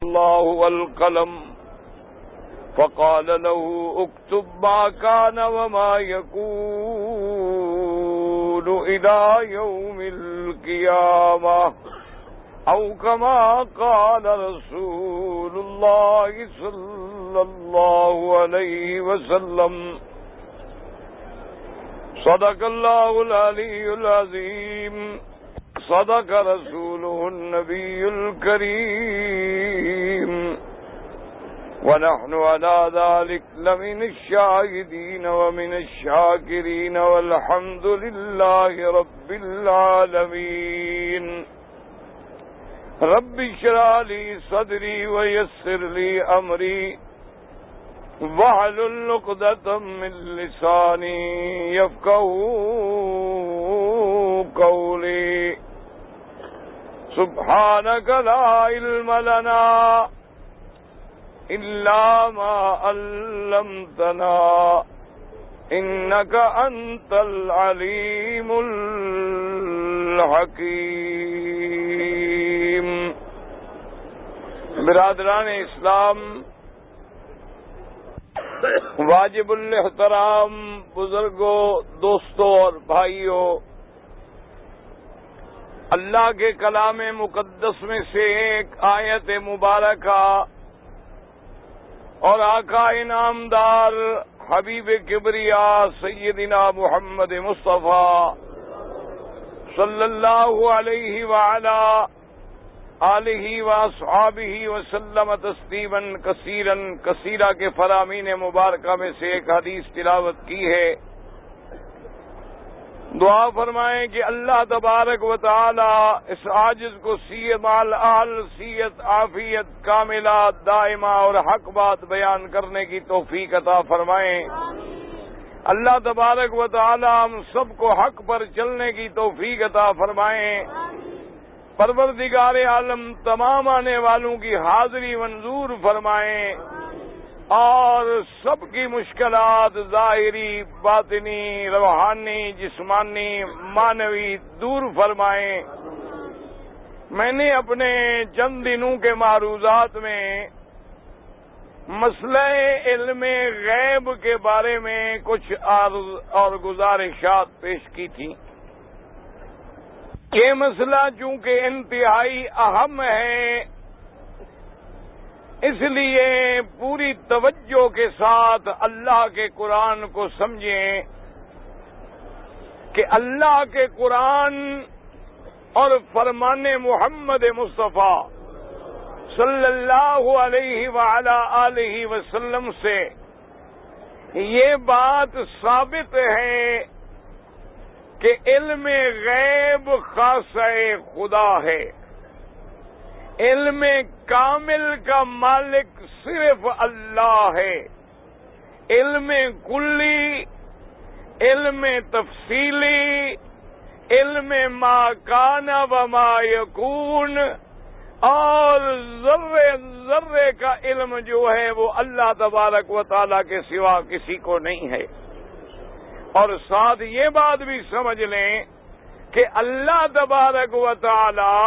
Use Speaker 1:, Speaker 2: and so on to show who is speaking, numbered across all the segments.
Speaker 1: الله والقلم فقال له اكتب ما كان وما يكون إلى يوم القيامة أو كما قال رسول الله صلى الله عليه وسلم صدق الله العلي العظيم صدق رسوله النبي الكريم ونحن على ذلك لمن الشاهدين ومن الشاكرين والحمد لله رب العالمين رب اشرح لي صدري ويسر لي أمري واحلل عقدة من لساني يفقهوا قولي سبحانك لا علم لنا إلا ما علمتنا إنك أنت العليم الحكيم. برادران اسلام، واجب الاحترام بزرگوں، دوستوں اور بھائیوں، اللہ کے کلام مقدس میں سے ایک آیت مبارکہ اور آقا انعامدار حبیب کبریا سیدنا محمد مصطفیٰ صلی اللہ علیہ وعلا آلہ واصحابہ وسلم تسلیما کثیرا کثیرا کے فرامین مبارکہ میں سے ایک حدیث تلاوت کی ہے. دعا فرمائیں کہ اللہ تبارک و تعالی اس عاجز کو صحت مال اہل صحت عافیت کاملہ دائمہ اور حق بات بیان کرنے کی توفیق عطا فرمائیں. اللہ تبارک و تعالی ہم سب کو حق پر چلنے کی توفیق عطا فرمائیں. پروردگار عالم تمام آنے والوں کی حاضری منظور فرمائیں اور سب کی مشکلات ظاہری باطنی روحانی جسمانی معنوی دور فرمائیں. میں نے اپنے چند دنوں کے معروضات میں مسئلہ علم غیب کے بارے میں کچھ عرض اور گزارشات پیش کی تھی. یہ مسئلہ چونکہ انتہائی اہم ہے، اس لیے پوری توجہ کے ساتھ اللہ کے قرآن کو سمجھیں کہ اللہ کے قرآن اور فرمان محمد مصطفیٰ صلی اللہ علیہ وعلا آلہ وسلم سے یہ بات ثابت ہے کہ علم غیب خاصہ خدا ہے. علم کامل کا مالک صرف اللہ ہے. علم کلی، علم تفصیلی، علم ما کان و ما یکون اور ذرے ذرے کا علم جو ہے وہ اللہ تبارک و تعالیٰ کے سوا کسی کو نہیں ہے. اور ساتھ یہ بات بھی سمجھ لیں کہ اللہ تبارک و تعالی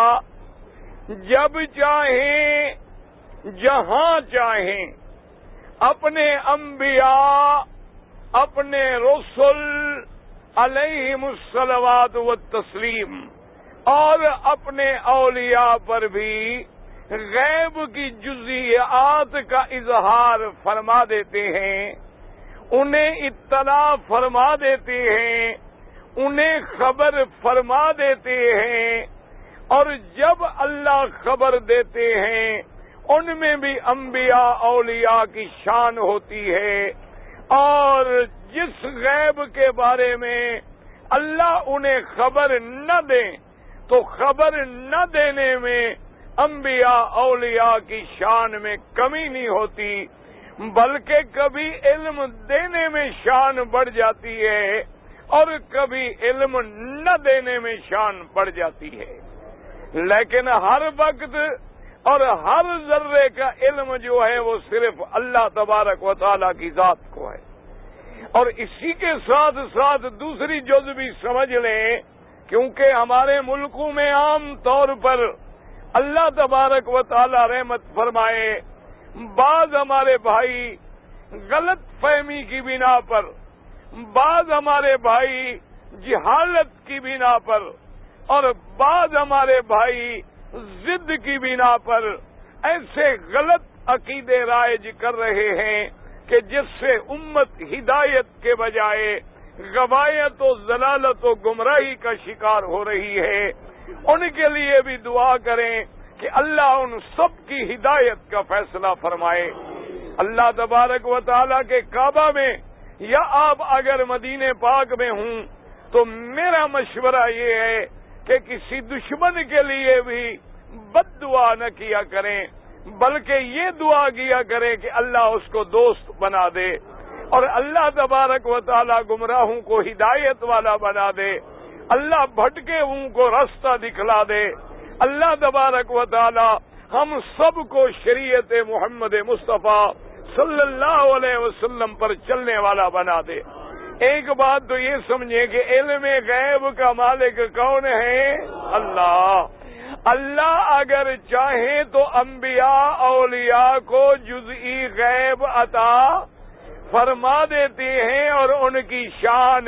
Speaker 1: جب چاہیں جہاں چاہیں اپنے انبیاء اپنے رسل علیہم الصلوات والتسلیم اور اپنے اولیاء پر بھی غیب کی جزیات کا اظہار فرما دیتے ہیں، انہیں اطلاع فرما دیتے ہیں، انہیں خبر فرما دیتے ہیں. اور جب اللہ خبر دیتے ہیں ان میں بھی انبیاء اولیاء کی شان ہوتی ہے. اور جس غیب کے بارے میں اللہ انہیں خبر نہ دیں تو خبر نہ دینے میں انبیاء اولیاء کی شان میں کمی نہیں ہوتی، بلکہ کبھی علم دینے میں شان بڑھ جاتی ہے اور کبھی علم نہ دینے میں شان بڑھ جاتی ہے. لیکن ہر وقت اور ہر ذرے کا علم جو ہے وہ صرف اللہ تبارک و تعالیٰ کی ذات کو ہے. اور اسی کے ساتھ ساتھ دوسری جز بھی سمجھ لیں، کیونکہ ہمارے ملکوں میں عام طور پر اللہ تبارک و تعالی رحمت فرمائے، بعض ہمارے بھائی غلط فہمی کی بنا پر، بعض ہمارے بھائی جہالت کی بنا پر، اور بعض ہمارے بھائی ضد کی بنا پر ایسے غلط عقیدے رائج کر رہے ہیں کہ جس سے امت ہدایت کے بجائے غوایت و ضلالت و گمراہی کا شکار ہو رہی ہے۔ ان کے لیے بھی دعا کریں کہ اللہ ان سب کی ہدایت کا فیصلہ فرمائے۔ اللہ تبارک و تعالیٰ کے کعبہ میں یا آپ اگر مدینے پاک میں ہوں تو میرا مشورہ یہ ہے کہ کسی دشمن کے لیے بھی بد دعا نہ کیا کریں، بلکہ یہ دعا کیا کریں کہ اللہ اس کو دوست بنا دے، اور اللہ تبارک و تعالیٰ گمراہوں کو ہدایت والا بنا دے، اللہ بھٹکے ہوں کو راستہ دکھلا دے، اللہ تبارک و تعالیٰ ہم سب کو شریعت محمد مصطفیٰ صلی اللہ علیہ وسلم پر چلنے والا بنا دے۔ ایک بات تو یہ سمجھیں کہ علم غیب کا مالک کون ہے؟ اللہ۔ اللہ اگر چاہیں تو انبیاء اولیاء کو جزئی غیب عطا فرما دیتے ہیں اور ان کی شان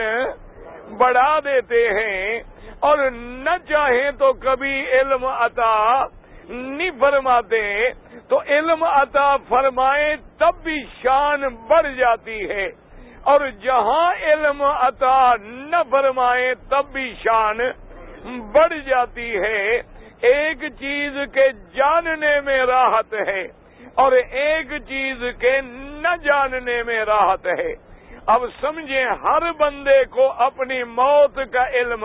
Speaker 1: بڑھا دیتے ہیں، اور نہ چاہیں تو کبھی علم عطا نہیں فرماتے، تو علم عطا فرمائیں تب بھی شان بڑھ جاتی ہے، اور جہاں علم عطا نہ فرمائیں تب بھی شان بڑھ جاتی ہے۔ ایک چیز کے جاننے میں راحت ہے اور ایک چیز کے نہ جاننے میں راحت ہے۔ اب سمجھیں، ہر بندے کو اپنی موت کا علم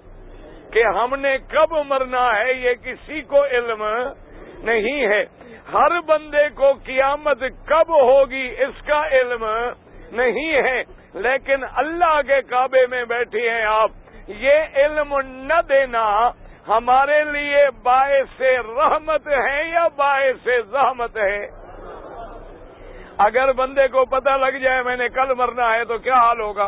Speaker 1: کہ ہم نے کب مرنا ہے یہ کسی کو علم نہیں ہے۔ ہر بندے کو قیامت کب ہوگی اس کا علم نہیں ہے، لیکن اللہ کے کعبے میں بیٹھے ہیں آپ، یہ علم نہ دینا ہمارے لیے باعث رحمت ہے یا باعث زحمت ہے؟ اگر بندے کو پتہ لگ جائے میں نے کل مرنا ہے تو کیا حال ہوگا؟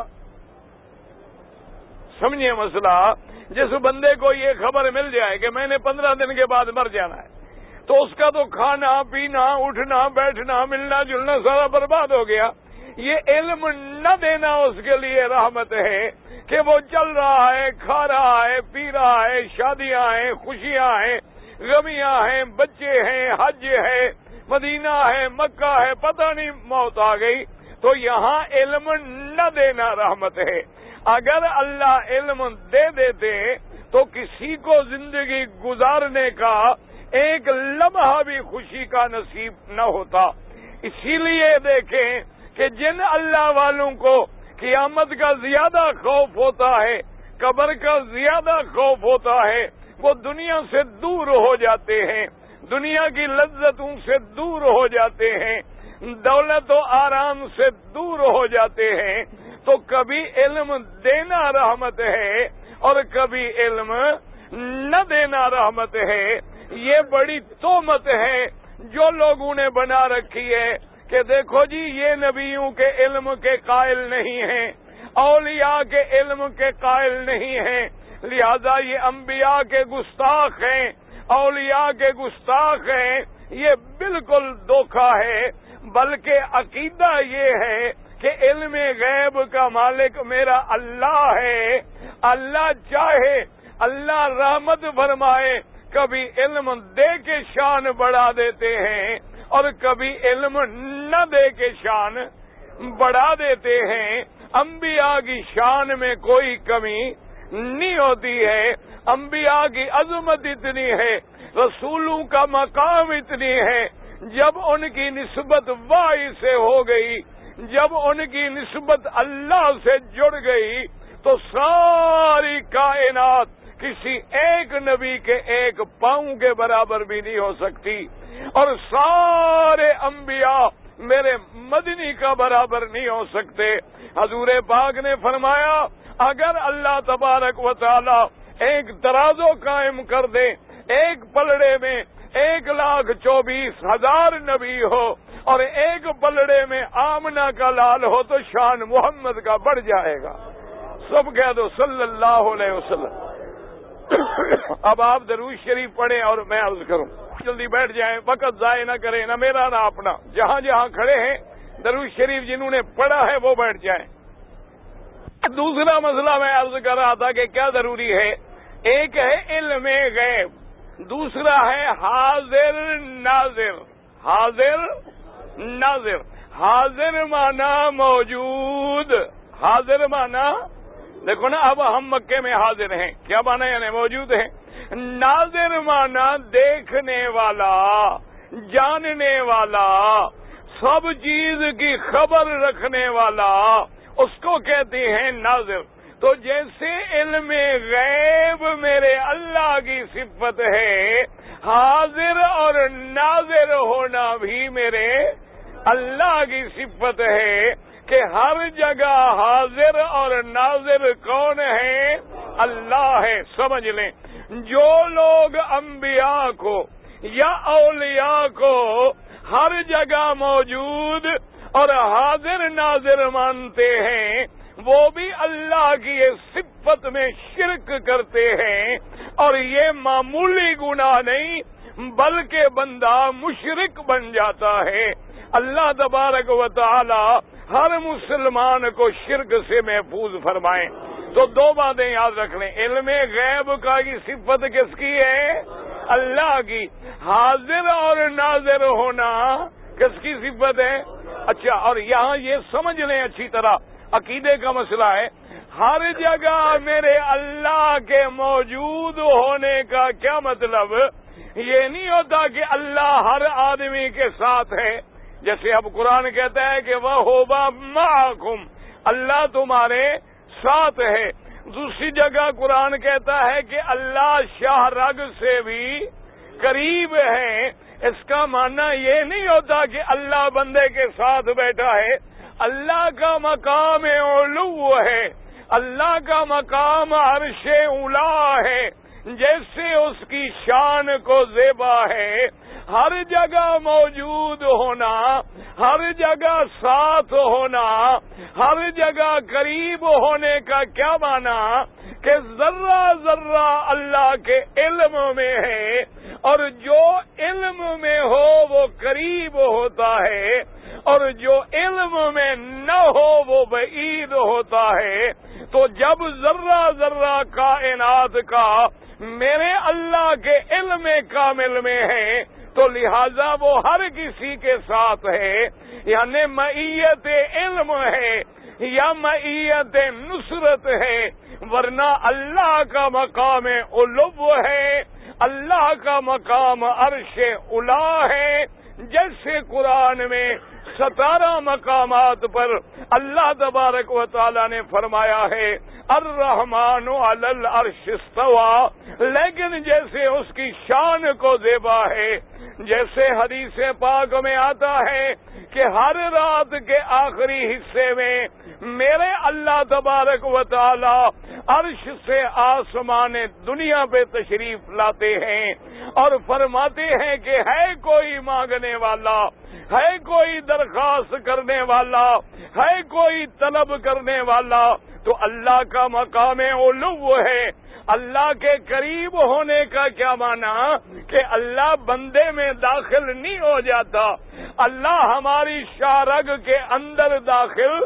Speaker 1: سمجھیے مسئلہ۔ جس بندے کو یہ خبر مل جائے کہ میں نے 15 دن کے بعد مر جانا ہے تو اس کا تو کھانا پینا اٹھنا بیٹھنا ملنا جلنا سارا برباد ہو گیا۔ یہ علم نہ دینا اس کے لیے رحمت ہے کہ وہ چل رہا ہے، کھا رہا ہے، پی رہا ہے، شادیاں ہیں، خوشیاں ہیں، غمیاں ہیں، بچے ہیں، حج ہے، مدینہ ہے، مکہ ہے، پتہ نہیں موت آ گئی، تو یہاں علم نہ دینا رحمت ہے۔ اگر اللہ علم دے دیتے تو کسی کو زندگی گزارنے کا ایک لمحہ بھی خوشی کا نصیب نہ ہوتا۔ اسی لیے دیکھیں کہ جن اللہ والوں کو قیامت کا زیادہ خوف ہوتا ہے، قبر کا زیادہ خوف ہوتا ہے، وہ دنیا سے دور ہو جاتے ہیں، دنیا کی لذتوں سے دور ہو جاتے ہیں، دولت و آرام سے دور ہو جاتے ہیں۔ تو کبھی علم دینا رحمت ہے اور کبھی علم نہ دینا رحمت ہے۔ یہ بڑی تہمت ہے جو لوگوں نے بنا رکھی ہے کہ دیکھو جی یہ نبیوں کے علم کے قائل نہیں ہیں، اولیاء کے علم کے قائل نہیں ہیں، لہذا یہ انبیاء کے گستاخ ہیں، اولیاء کے گستاخ ہیں۔ یہ بالکل دھوکہ ہے، بلکہ عقیدہ یہ ہے کہ علم غیب کا مالک میرا اللہ ہے، اللہ چاہے اللہ رحمت فرمائے، کبھی علم دے کے شان بڑھا دیتے ہیں اور کبھی علم نہ دے کے شان بڑھا دیتے ہیں۔ انبیاء کی شان میں کوئی کمی نہیں ہوتی ہے، انبیاء کی عظمت اتنی ہے، رسولوں کا مقام اتنی ہے، جب ان کی نسبت وحی سے ہو گئی، جب ان کی نسبت اللہ سے جڑ گئی تو ساری کائنات کسی ایک نبی کے ایک پاؤں کے برابر بھی نہیں ہو سکتی، اور سارے انبیاء میرے مدنی کا برابر نہیں ہو سکتے۔ حضور پاک نے فرمایا اگر اللہ تبارک و تعالی ایک ترازو قائم کر دے، ایک پلڑے میں 1,24,000 نبی ہو اور ایک پلڑے میں آمنہ کا لال ہو تو شان محمد کا بڑھ جائے گا۔ سب کہہ دو صلی اللہ علیہ وسلم۔ اب آپ درود شریف پڑھیں اور میں عرض کروں. جلدی بیٹھ جائیں، وقت ضائع نہ کریں، نہ میرا نہ اپنا. جہاں جہاں کھڑے ہیں درود شریف جنہوں نے پڑھا ہے وہ بیٹھ جائیں. دوسرا مسئلہ میں عرض کر رہا تھا کہ کیا ضروری ہے. ایک ہے علم غیب، دوسرا ہے حاضر ناظر. حاضر ناظر. حاضر مانا موجود، حاضر مانا دیکھو نا، اب ہم مکے میں حاضر ہیں، کیا مانا یعنی موجود ہیں. ناظر مانا دیکھنے والا، جاننے والا، سب چیز کی خبر رکھنے والا، اس کو کہتے ہیں ناظر. تو جیسے علم غیب میرے اللہ کی صفت ہے، حاضر اور ناظر ہونا بھی میرے اللہ کی صفت ہے کہ ہر جگہ حاضر اور ناظر کون ہے؟ اللہ ہے. سمجھ لیں، جو لوگ انبیاء کو یا اولیاء کو ہر جگہ موجود اور حاضر ناظر مانتے ہیں، وہ بھی اللہ کی صفت میں شرک کرتے ہیں. اور یہ معمولی گناہ نہیں بلکہ بندہ مشرک بن جاتا ہے. اللہ تبارک و تعالی ہر مسلمان کو شرک سے محفوظ فرمائیں. تو دو باتیں یاد رکھ لیں. علم غیب کا کی صفت کس کی ہے؟ اللہ کی. حاضر اور ناظر ہونا کس کی صفت ہے؟ اچھا، اور یہاں یہ سمجھ لیں اچھی طرح، عقیدے کا مسئلہ ہے. ہر جگہ میرے اللہ کے موجود ہونے کا کیا مطلب؟ یہ نہیں ہوتا کہ اللہ ہر آدمی کے ساتھ ہے. جیسے اب قرآن کہتا ہے کہ وَهُوَ مَعَكُمْ، اللہ تمہارے ساتھ ہے. دوسری جگہ قرآن کہتا ہے کہ اللہ شاہ رگ سے بھی قریب ہے. اس کا معنی یہ نہیں ہوتا کہ اللہ بندے کے ساتھ بیٹھا ہے. اللہ کا مقام علو ہے، اللہ کا مقام عرش اولا ہے. جیسے اس کی شان کو زیبا ہے، ہر جگہ موجود ہونا، ہر جگہ ساتھ ہونا، ہر جگہ قریب ہونے کا کیا معنی؟ کہ ذرہ ذرہ اللہ کے علم میں ہے، اور جو علم میں ہو وہ قریب ہوتا ہے، اور جو علم میں نہ ہو وہ بعید ہوتا ہے. تو جب ذرہ ذرہ کائنات کا میرے اللہ کے علم کامل میں ہے تو لہذا وہ ہر کسی کے ساتھ ہے. یعنی معیت علم ہے یا معیت نصرت ہے، ورنہ اللہ کا مقام علو ہے، اللہ کا مقام عرش اولا ہے. جیسے قرآن میں 17 مقامات پر اللہ تبارک و تعالی نے فرمایا ہے الرحمن علی العرش استوى، لیکن جیسے اس کی شان کو زیبا ہے، جیسے حدیث پاک میں آتا ہے کہ ہر رات کے آخری حصے میں میرے اللہ تبارک و تعالی عرش سے آسمان دنیا پہ تشریف لاتے ہیں اور فرماتے ہیں کہ ہے کوئی مانگنے والا، ہے کوئی درخواست کرنے والا، ہے کوئی طلب کرنے والا. تو اللہ کا مقام علو ہے. اللہ کے قریب ہونے کا کیا معنی؟ کہ اللہ بندے میں داخل نہیں ہو جاتا، اللہ ہماری شارگ کے اندر داخل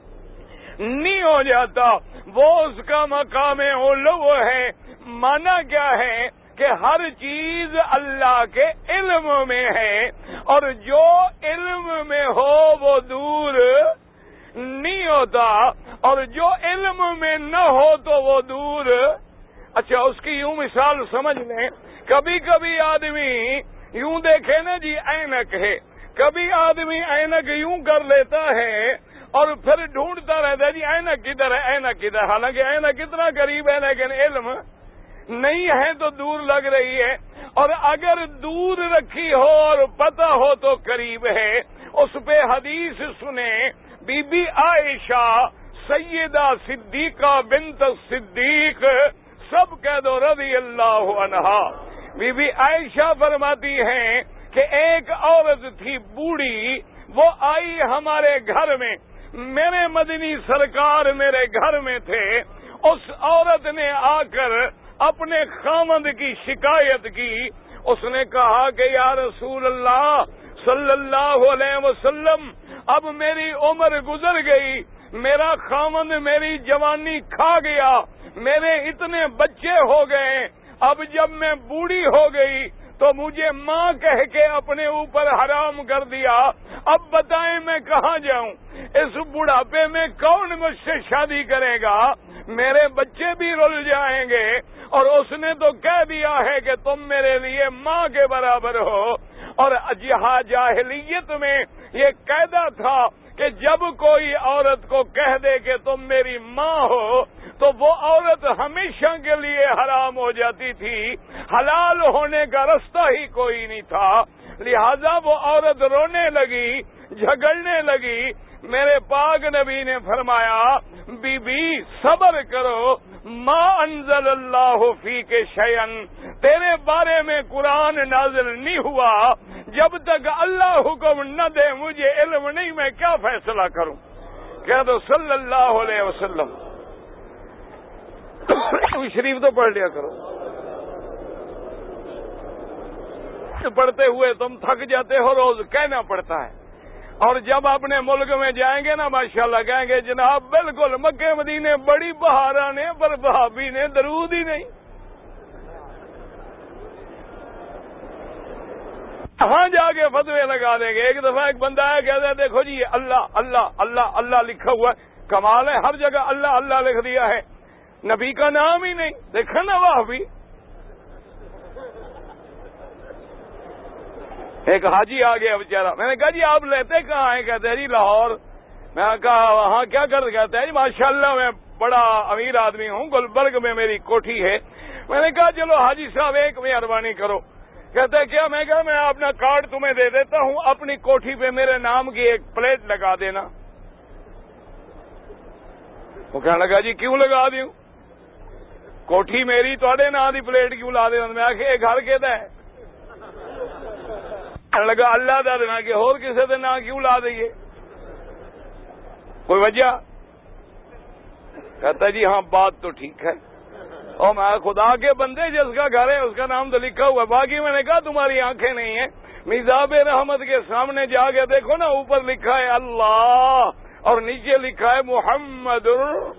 Speaker 1: نہیں ہو جاتا، وہ اس کا مقام علو ہے. معنی کیا ہے؟ کہ ہر چیز اللہ کے علم میں ہے، اور جو علم میں ہو وہ دور نہیں ہوتا، اور جو علم میں نہ ہو تو وہ دور. اچھا، اس کی یوں مثال سمجھ لیں. کبھی کبھی آدمی یوں دیکھے نا جی اینک ہے، کبھی آدمی اینک یوں کر لیتا ہے اور پھر ڈھونڈتا رہتا ہے جی اینک کدھر ہے، اینک کدھر، حالانکہ اینک کتنا قریب ہے لیکن علم نہیں ہے تو دور لگ رہی ہے. اور اگر دور رکھی ہو اور پتہ ہو تو قریب ہے. اس پہ حدیث سنیں، بی بی عائشہ سیدہ صدیقہ بنت صدیق سب کہہ دو رضی اللہ عنہا. بی بی عائشہ فرماتی ہیں کہ ایک عورت تھی بوڑھی، وہ آئی ہمارے گھر میں، میرے مدنی سرکار میرے گھر میں تھے. اس عورت نے آ کر اپنے خاوند کی شکایت کی. اس نے کہا کہ یا رسول اللہ صلی اللہ علیہ وسلم، اب میری عمر گزر گئی، میرا خاوند میری جوانی کھا گیا، میرے اتنے بچے ہو گئے، اب جب میں بوڑھی ہو گئی تو مجھے ماں کہہ کے اپنے اوپر حرام کر دیا. اب بتائیں میں کہاں جاؤں؟ اس بڑھاپے میں کون مجھ سے شادی کرے گا؟ میرے بچے بھی رل جائیں گے. اور اس نے تو کہہ دیا ہے کہ تم میرے لیے ماں کے برابر ہو. اور جاہلیت میں یہ قاعدہ تھا کہ جب کوئی عورت کو کہہ دے کہ تم میری ماں ہو تو وہ عورت ہمیشہ کے لیے حرام ہو جاتی تھی، حلال ہونے کا رستہ ہی کوئی نہیں تھا. لہذا وہ عورت رونے لگی، جھگڑنے لگی. میرے پاک نبی نے فرمایا بی بی صبر کرو، ما انزل اللہ فیک شیئن، تیرے بارے میں قرآن نازل نہیں ہوا جب تک اللہ حکم نہ دے. مجھے علم نہیں، میں کیا فیصلہ کروں؟ کہہ دو صلی اللہ علیہ وسلم. شریف تو پڑھ لیا کرو. پڑھتے ہوئے تم تھک جاتے ہو، روز کہنا پڑتا ہے. اور جب اپنے ملک میں جائیں گے نا ماشاءاللہ کہیں گے جناب بالکل مکے مدینے بڑی بہارا نے، پر بھابی نے درود ہی نہیں. کہاں جا کے فتوے لگا دیں گے. ایک دفعہ ایک بندہ ہے کہتا ہے دیکھو جی اللہ اللہ اللہ اللہ لکھا ہوا ہے. کمال ہے، ہر جگہ اللہ اللہ لکھ دیا ہے، نبی کا نام ہی نہیں. دیکھا نا وہ بھی. ایک حاجی آ گیا بیچارہ. میں نے کہا جی آپ لیتے کہاں ہیں؟ کہتے ہیں جی لاہور. میں نے کہا وہاں کیا کر؟ کہتے ہیں جی ماشاءاللہ میں بڑا امیر آدمی ہوں، گلبرگ میں میری کوٹھی ہے. میں نے کہا چلو حاجی صاحب ایک مہربانی کرو. کہتے ہیں کیا؟ میں کہا میں اپنا کارڈ تمہیں دے دیتا ہوں، اپنی کوٹھی پہ میرے نام کی ایک پلیٹ لگا دینا. وہ کہنے لگا جی کیوں لگا دوں؟ کوٹھی میری تھوڑے نام کی پلیٹ کیوں لا دینا؟ میں آخیا یہ گھر کہتا ہے. لگا اللہ دا دینا کہ اور کسی دے نام کیوں لا دئیے؟ کوئی وجہ؟ کہتا جی ہاں بات تو ٹھیک ہے. اور میں خدا کے بندے جس کا گھر ہے اس کا نام تو لکھا ہوا ہے. باقی میں نے کہا تمہاری آنکھیں نہیں ہیں، میزاب رحمت کے سامنے جا کے دیکھو نا، اوپر لکھا ہے اللہ اور نیچے لکھا ہے محمد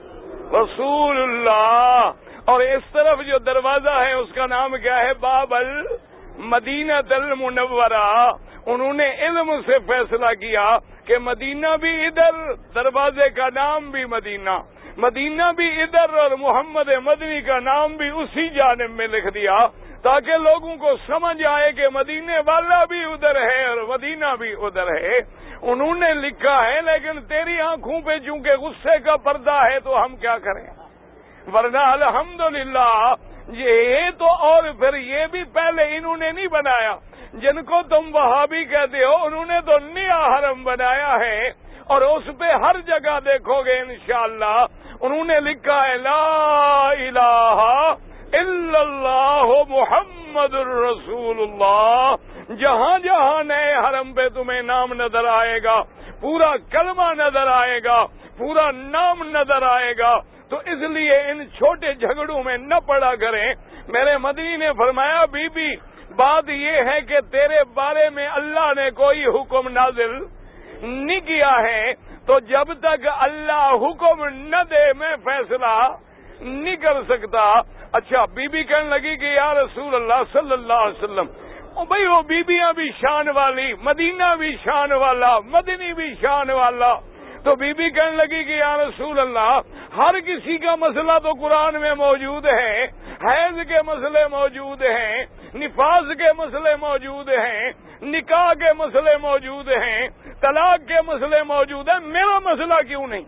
Speaker 1: رسول اللہ. اور اس طرف جو دروازہ ہے اس کا نام کیا ہے؟ باب مدینہ المنورہ. انہوں نے علم سے فیصلہ کیا کہ مدینہ بھی ادھر، دروازے کا نام بھی مدینہ، مدینہ بھی ادھر، اور محمد مدنی کا نام بھی اسی جانب میں لکھ دیا تاکہ لوگوں کو سمجھ آئے کہ مدینے والا بھی ادھر ہے اور مدینہ بھی ادھر ہے. انہوں نے لکھا ہے لیکن تیری آنکھوں پہ چونکہ غصے کا پردہ ہے تو ہم کیا کریں؟ ورنہ الحمدللہ یہ تو. اور پھر یہ بھی پہلے انہوں نے نہیں بنایا، جن کو تم وہابی کہتے ہو انہوں نے تو نیا حرم بنایا ہے. اور اس پہ ہر جگہ دیکھو گے انشاءاللہ انہوں نے لکھا ہے لا الہ الا اللہ محمد الرسول اللہ. جہاں جہاں نئے حرم پہ تمہیں نام نظر آئے گا، پورا کلمہ نظر آئے گا، پورا نام نظر آئے گا. تو اس لیے ان چھوٹے جھگڑوں میں نہ پڑا کریں. میرے مدنی نے فرمایا بی بی بات یہ ہے کہ تیرے بارے میں اللہ نے کوئی حکم نازل نہیں کیا ہے، تو جب تک اللہ حکم نہ دے میں فیصلہ نہیں کر سکتا. اچھا بی بی کہنے لگی کہ یا رسول اللہ صلی اللہ علیہ وسلم، بھائی وہ بیبیاں بھی شان والی، مدینہ بھی شان والا، مدنی بھی شان والا. تو بی بی کہنے لگی کہ یا رسول اللہ ہر کسی کا مسئلہ تو قرآن میں موجود ہے، حیض کے مسئلے موجود ہیں، نفاس کے مسئلے موجود ہیں، نکاح کے مسئلے موجود ہیں، طلاق کے مسئلے موجود ہیں، میرا مسئلہ کیوں نہیں؟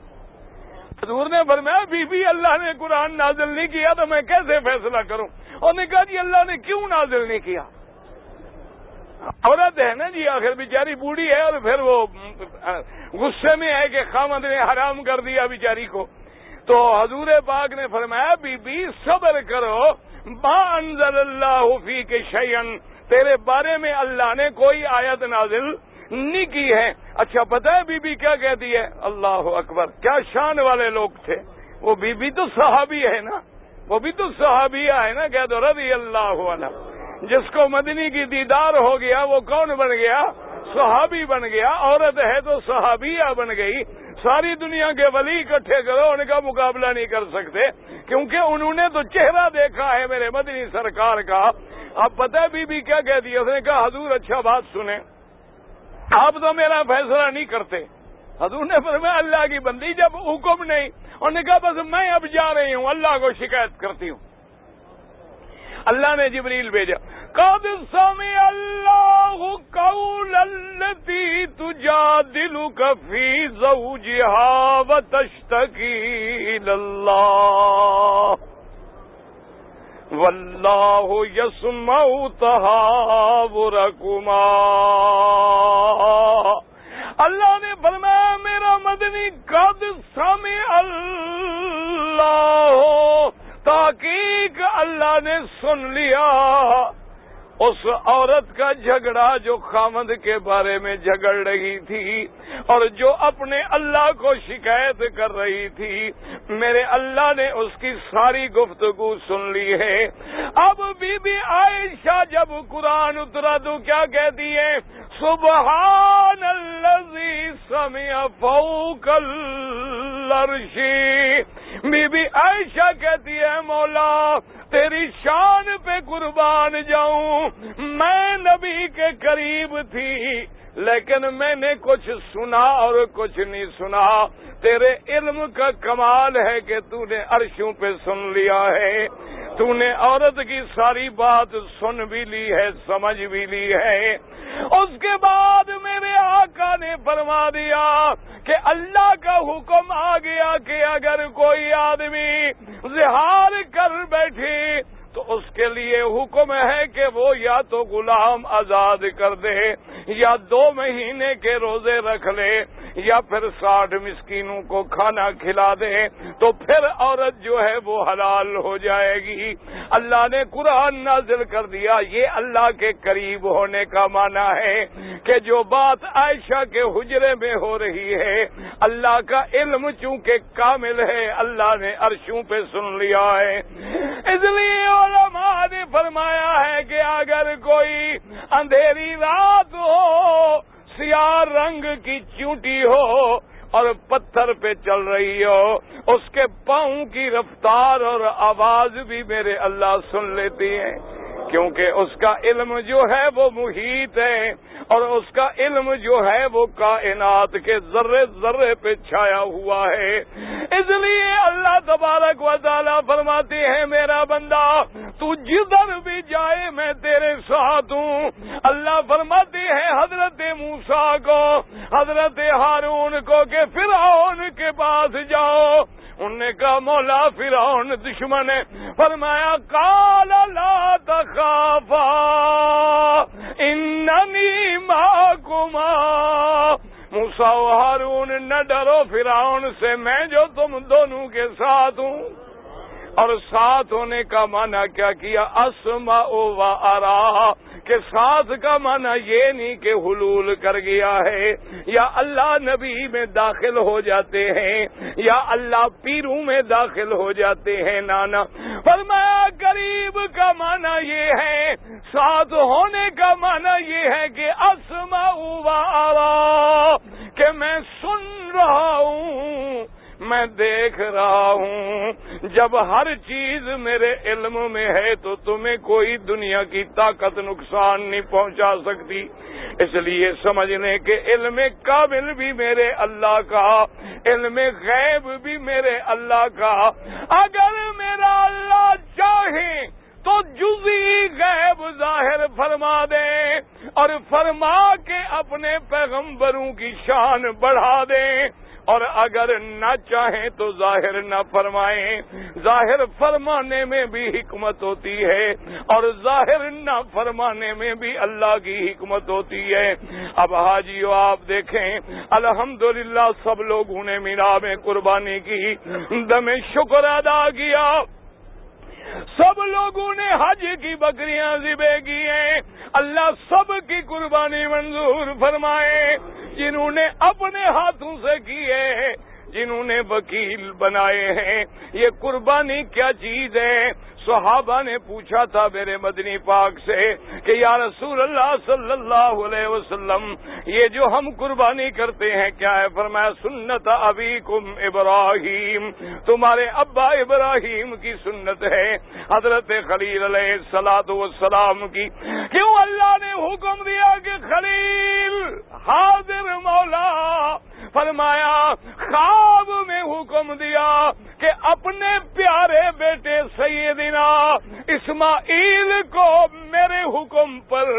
Speaker 1: حضور نے فرمایا بی بی اللہ نے قرآن نازل نہیں کیا تو میں کیسے فیصلہ کروں؟ اور نے کہا جی اللہ نے کیوں نازل نہیں کیا؟ عورت ہے نا جی، آخر بیچاری بوڑھی ہے اور پھر وہ غصے میں ہے کہ خامد نے حرام کر دیا بیچاری کو. تو حضور پاک نے فرمایا بی بی صبر کرو، ما انزل اللہ فیک شیئن، تیرے بارے میں اللہ نے کوئی آیت نازل نہیں کی ہے. اچھا پتہ ہے بی بی کیا کہتی ہے؟ اللہ اکبر، کیا شان والے لوگ تھے وہ. بی بی تو صحابی ہے نا، وہ بھی تو صحابیہ ہے نا، کہہ دو رضی اللہ عنہ۔ جس کو مدنی کی دیدار ہو گیا وہ کون بن گیا؟ صحابی بن گیا۔ عورت ہے تو صحابیہ بن گئی۔ ساری دنیا کے ولی اکٹھے کرو، ان کا مقابلہ نہیں کر سکتے، کیونکہ انہوں نے تو چہرہ دیکھا ہے میرے مدنی سرکار کا۔ اب پتہ ہے بی بی کیا کہتی ہے؟ اس نے کہا حضور اچھا بات سنیں، آپ تو میرا فیصلہ نہیں کرتے۔ حضور نے فرمایا اللہ کی بندی جب حکم نہیں، انہوں نے کہا بس میں اب جا رہی ہوں، اللہ کو شکایت کرتی ہوں۔ اللہ نے جبریل بھیجا، قد سمع اللہ قول التی تجادلک فی زوجہا وتشتکی الی اللہ واللہ یسمع تحاورکما۔ اللہ نے فرمایا میرا مدنی قد سمع اللہ، تحقیق اللہ نے سن لیا اس عورت کا جھگڑا جو خامد کے بارے میں جھگڑ رہی تھی اور جو اپنے اللہ کو شکایت کر رہی تھی۔ میرے اللہ نے اس کی ساری گفتگو سن لی ہے۔ اب بی بی عائشہ جب قرآن اترا تو کیا کہتی ہے؟ سبحان الذی سمع فوق العرش۔ بی بی عائشہ کہتی ہے مولا تیری شان پہ قربان جاؤں، میں نبی کے قریب تھی لیکن میں نے کچھ سنا اور کچھ نہیں سنا۔ تیرے علم کا کمال ہے کہ تو نے عرشوں پہ سن لیا ہے، تو نے عورت کی ساری بات سن بھی لی ہے، سمجھ بھی لی ہے۔ اس کے بعد میرے آقا نے فرما دیا کہ اللہ کا حکم آ گیا کہ اگر کوئی آدمی زہار کر بیٹھے تو اس کے لیے حکم ہے کہ وہ یا تو غلام آزاد کر دے یا 2 مہینے کے روزے رکھ لے یا پھر 60 مسکینوں کو کھانا کھلا دے، تو پھر عورت جو ہے وہ حلال ہو جائے گی۔ اللہ نے قرآن نازل کر دیا۔ یہ اللہ کے قریب ہونے کا معنی ہے کہ جو بات عائشہ کے حجرے میں ہو رہی ہے، اللہ کا علم چونکہ کامل ہے، اللہ نے عرشوں پہ سن لیا ہے۔ اس لیے علماء نے فرمایا ہے کہ اگر کوئی اندھیری رات ہو، سیاہ رنگ کی چونٹی ہو اور پتھر پہ چل رہی ہو، اس کے پاؤں کی رفتار اور آواز بھی میرے اللہ سن لیتی ہیں، کیونکہ اس کا علم جو ہے وہ محیط ہے اور اس کا علم جو ہے وہ کائنات کے ذرے ذرے پہ چھایا ہوا ہے۔ اس لیے اللہ تبارک و تعالیٰ فرماتے ہیں میرا بندہ تو جدھر بھی جائے میں تیرے ساتھ ہوں۔ اللہ فرماتے ہیں حضرت موسیٰ کو، حضرت ہارون کو کہ فرعون کے پاس جاؤ۔ انہوں نے کہا مولا فرعون دشمن ہے۔ فرمایا قال لا تخافا اننی معکما۔ موسیٰ و ہارون نہ ڈرو فرعون سے، میں جو تم دونوں کے ساتھ ہوں۔ اور ساتھ ہونے کا معنی کیا کیا؟ اسمع و ارا، کہ ساتھ کا معنی یہ نہیں کہ حلول کر گیا ہے یا اللہ نبی میں داخل ہو جاتے ہیں یا اللہ پیروں میں داخل ہو جاتے ہیں، نانا۔ فرمایا قریب کا معنی یہ ہے، ساتھ ہونے کا معنی یہ ہے کہ اسمع و ارا، کہ میں سن رہا ہوں، میں دیکھ رہا ہوں۔ جب ہر چیز میرے علم میں ہے تو تمہیں کوئی دنیا کی طاقت نقصان نہیں پہنچا سکتی۔ اس لیے سمجھ لیں کہ علم کامل بھی میرے اللہ کا، علم غیب بھی میرے اللہ کا۔ اگر میرا اللہ چاہے تو جزئی غیب ظاہر فرما دے اور فرما کے اپنے پیغمبروں کی شان بڑھا دے، اور اگر نہ چاہیں تو ظاہر نہ فرمائیں۔ ظاہر فرمانے میں بھی حکمت ہوتی ہے اور ظاہر نہ فرمانے میں بھی اللہ کی حکمت ہوتی ہے۔ اب حاجیو آپ دیکھیں الحمدللہ سب لوگوں نے مینا میں قربانی کی، دم شکر ادا کیا، سب لوگوں نے حج کی بکریاں ذبح کی ہیں۔ اللہ سب کی قربانی منظور فرمائے۔ جنہوں نے اپنے ہاتھوں سے کی ہے جنہوں نے وکیل بنائے ہیں۔ یہ قربانی کیا چیز ہے؟ صحابہ نے پوچھا تھا میرے مدنی پاک سے کہ یا رسول اللہ صلی اللہ علیہ وسلم یہ جو ہم قربانی کرتے ہیں کیا ہے؟ فرمایا سنت ابیکم ابراہیم، تمہارے ابا ابراہیم کی سنت ہے، حضرت خلیل علیہ الصلوۃ والسلام کی۔ کیوں اللہ نے حکم دیا کہ خلیل حاضر مولا؟ فرمایا خواب میں حکم دیا کہ اپنے پیارے بیٹے سیدنا اسماعیل کو میرے حکم پر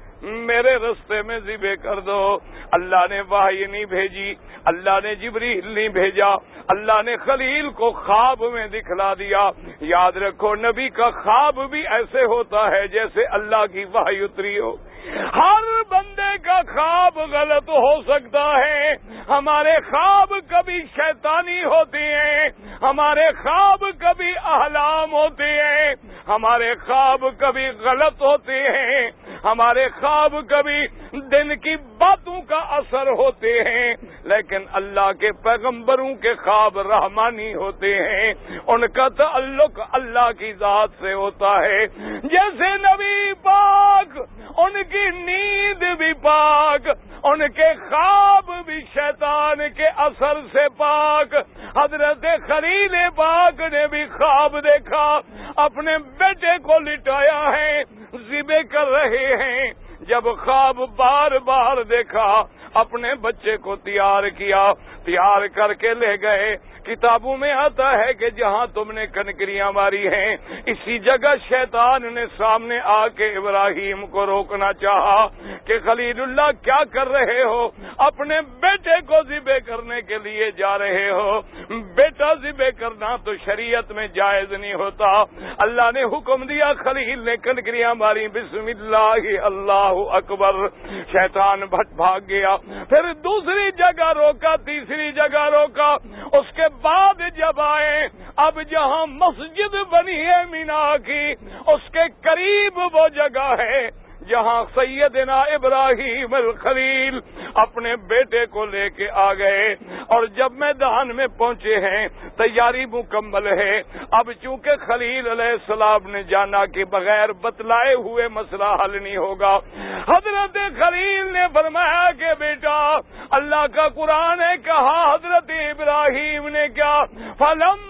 Speaker 1: میرے رستے میں ذبح کر دو۔ اللہ نے وحی نہیں بھیجی، اللہ نے جبریل نہیں بھیجا، اللہ نے خلیل کو خواب میں دکھلا دیا۔ یاد رکھو نبی کا خواب بھی ایسے ہوتا ہے جیسے اللہ کی وحی اتری ہو۔ ہر بندے کا خواب غلط ہو سکتا ہے، ہمارے خواب کبھی شیطانی ہوتے ہیں، ہمارے خواب کبھی احلام ہوتے ہیں، ہمارے خواب کبھی غلط ہوتے ہیں، ہمارے خواب کبھی دن کی باتوں کا اثر ہوتے ہیں، لیکن اللہ کے پیغمبروں کے خواب رحمانی ہوتے ہیں، ان کا تعلق اللہ کی ذات سے ہوتا ہے۔ جیسے نبی پاک ان کی نیند بھی پاک، ان کے خواب بھی شیطان کے اثر سے پاک۔ حضرت خلیل پاک نے بھی خواب دیکھا، اپنے بیٹے کو لٹایا ہے، ذبح کر رہے ہیں۔ جب خواب بار بار دیکھا، اپنے بچے کو تیار کیا، تیار کر کے لے گئے۔ کتابوں میں آتا ہے کہ جہاں تم نے کنکریاں ماری ہیں اسی جگہ شیطان نے سامنے آ کے ابراہیم کو روکنا چاہا کہ خلیل اللہ کیا کر رہے ہو؟ اپنے بیٹے کو ذبح کرنے کے لیے جا رہے ہو؟ بیٹا ذبح کرنا تو شریعت میں جائز نہیں ہوتا۔ اللہ نے حکم دیا، خلیل نے کنکریاں ماری، بسم اللہ اللہ اکبر، شیطان بھاگ گیا۔ پھر دوسری جگہ روکا، تیسری جگہ روکا، اس کے بعد جب آئے، اب جہاں مسجد بنی ہے مینا کی، اس کے قریب وہ جگہ ہے جہاں سیدنا ابراہیم الخلیل اپنے بیٹے کو لے کے آ گئے، اور جب میدان میں پہنچے ہیں تیاری مکمل ہے۔ اب چونکہ خلیل علیہ السلام نے جانا کہ بغیر بتلائے ہوئے مسئلہ حل نہیں ہوگا، حضرت خلیل نے فرمایا کہ بیٹا اللہ کا قرآن ہے، کہا حضرت ابراہیم نے کیا؟ فلم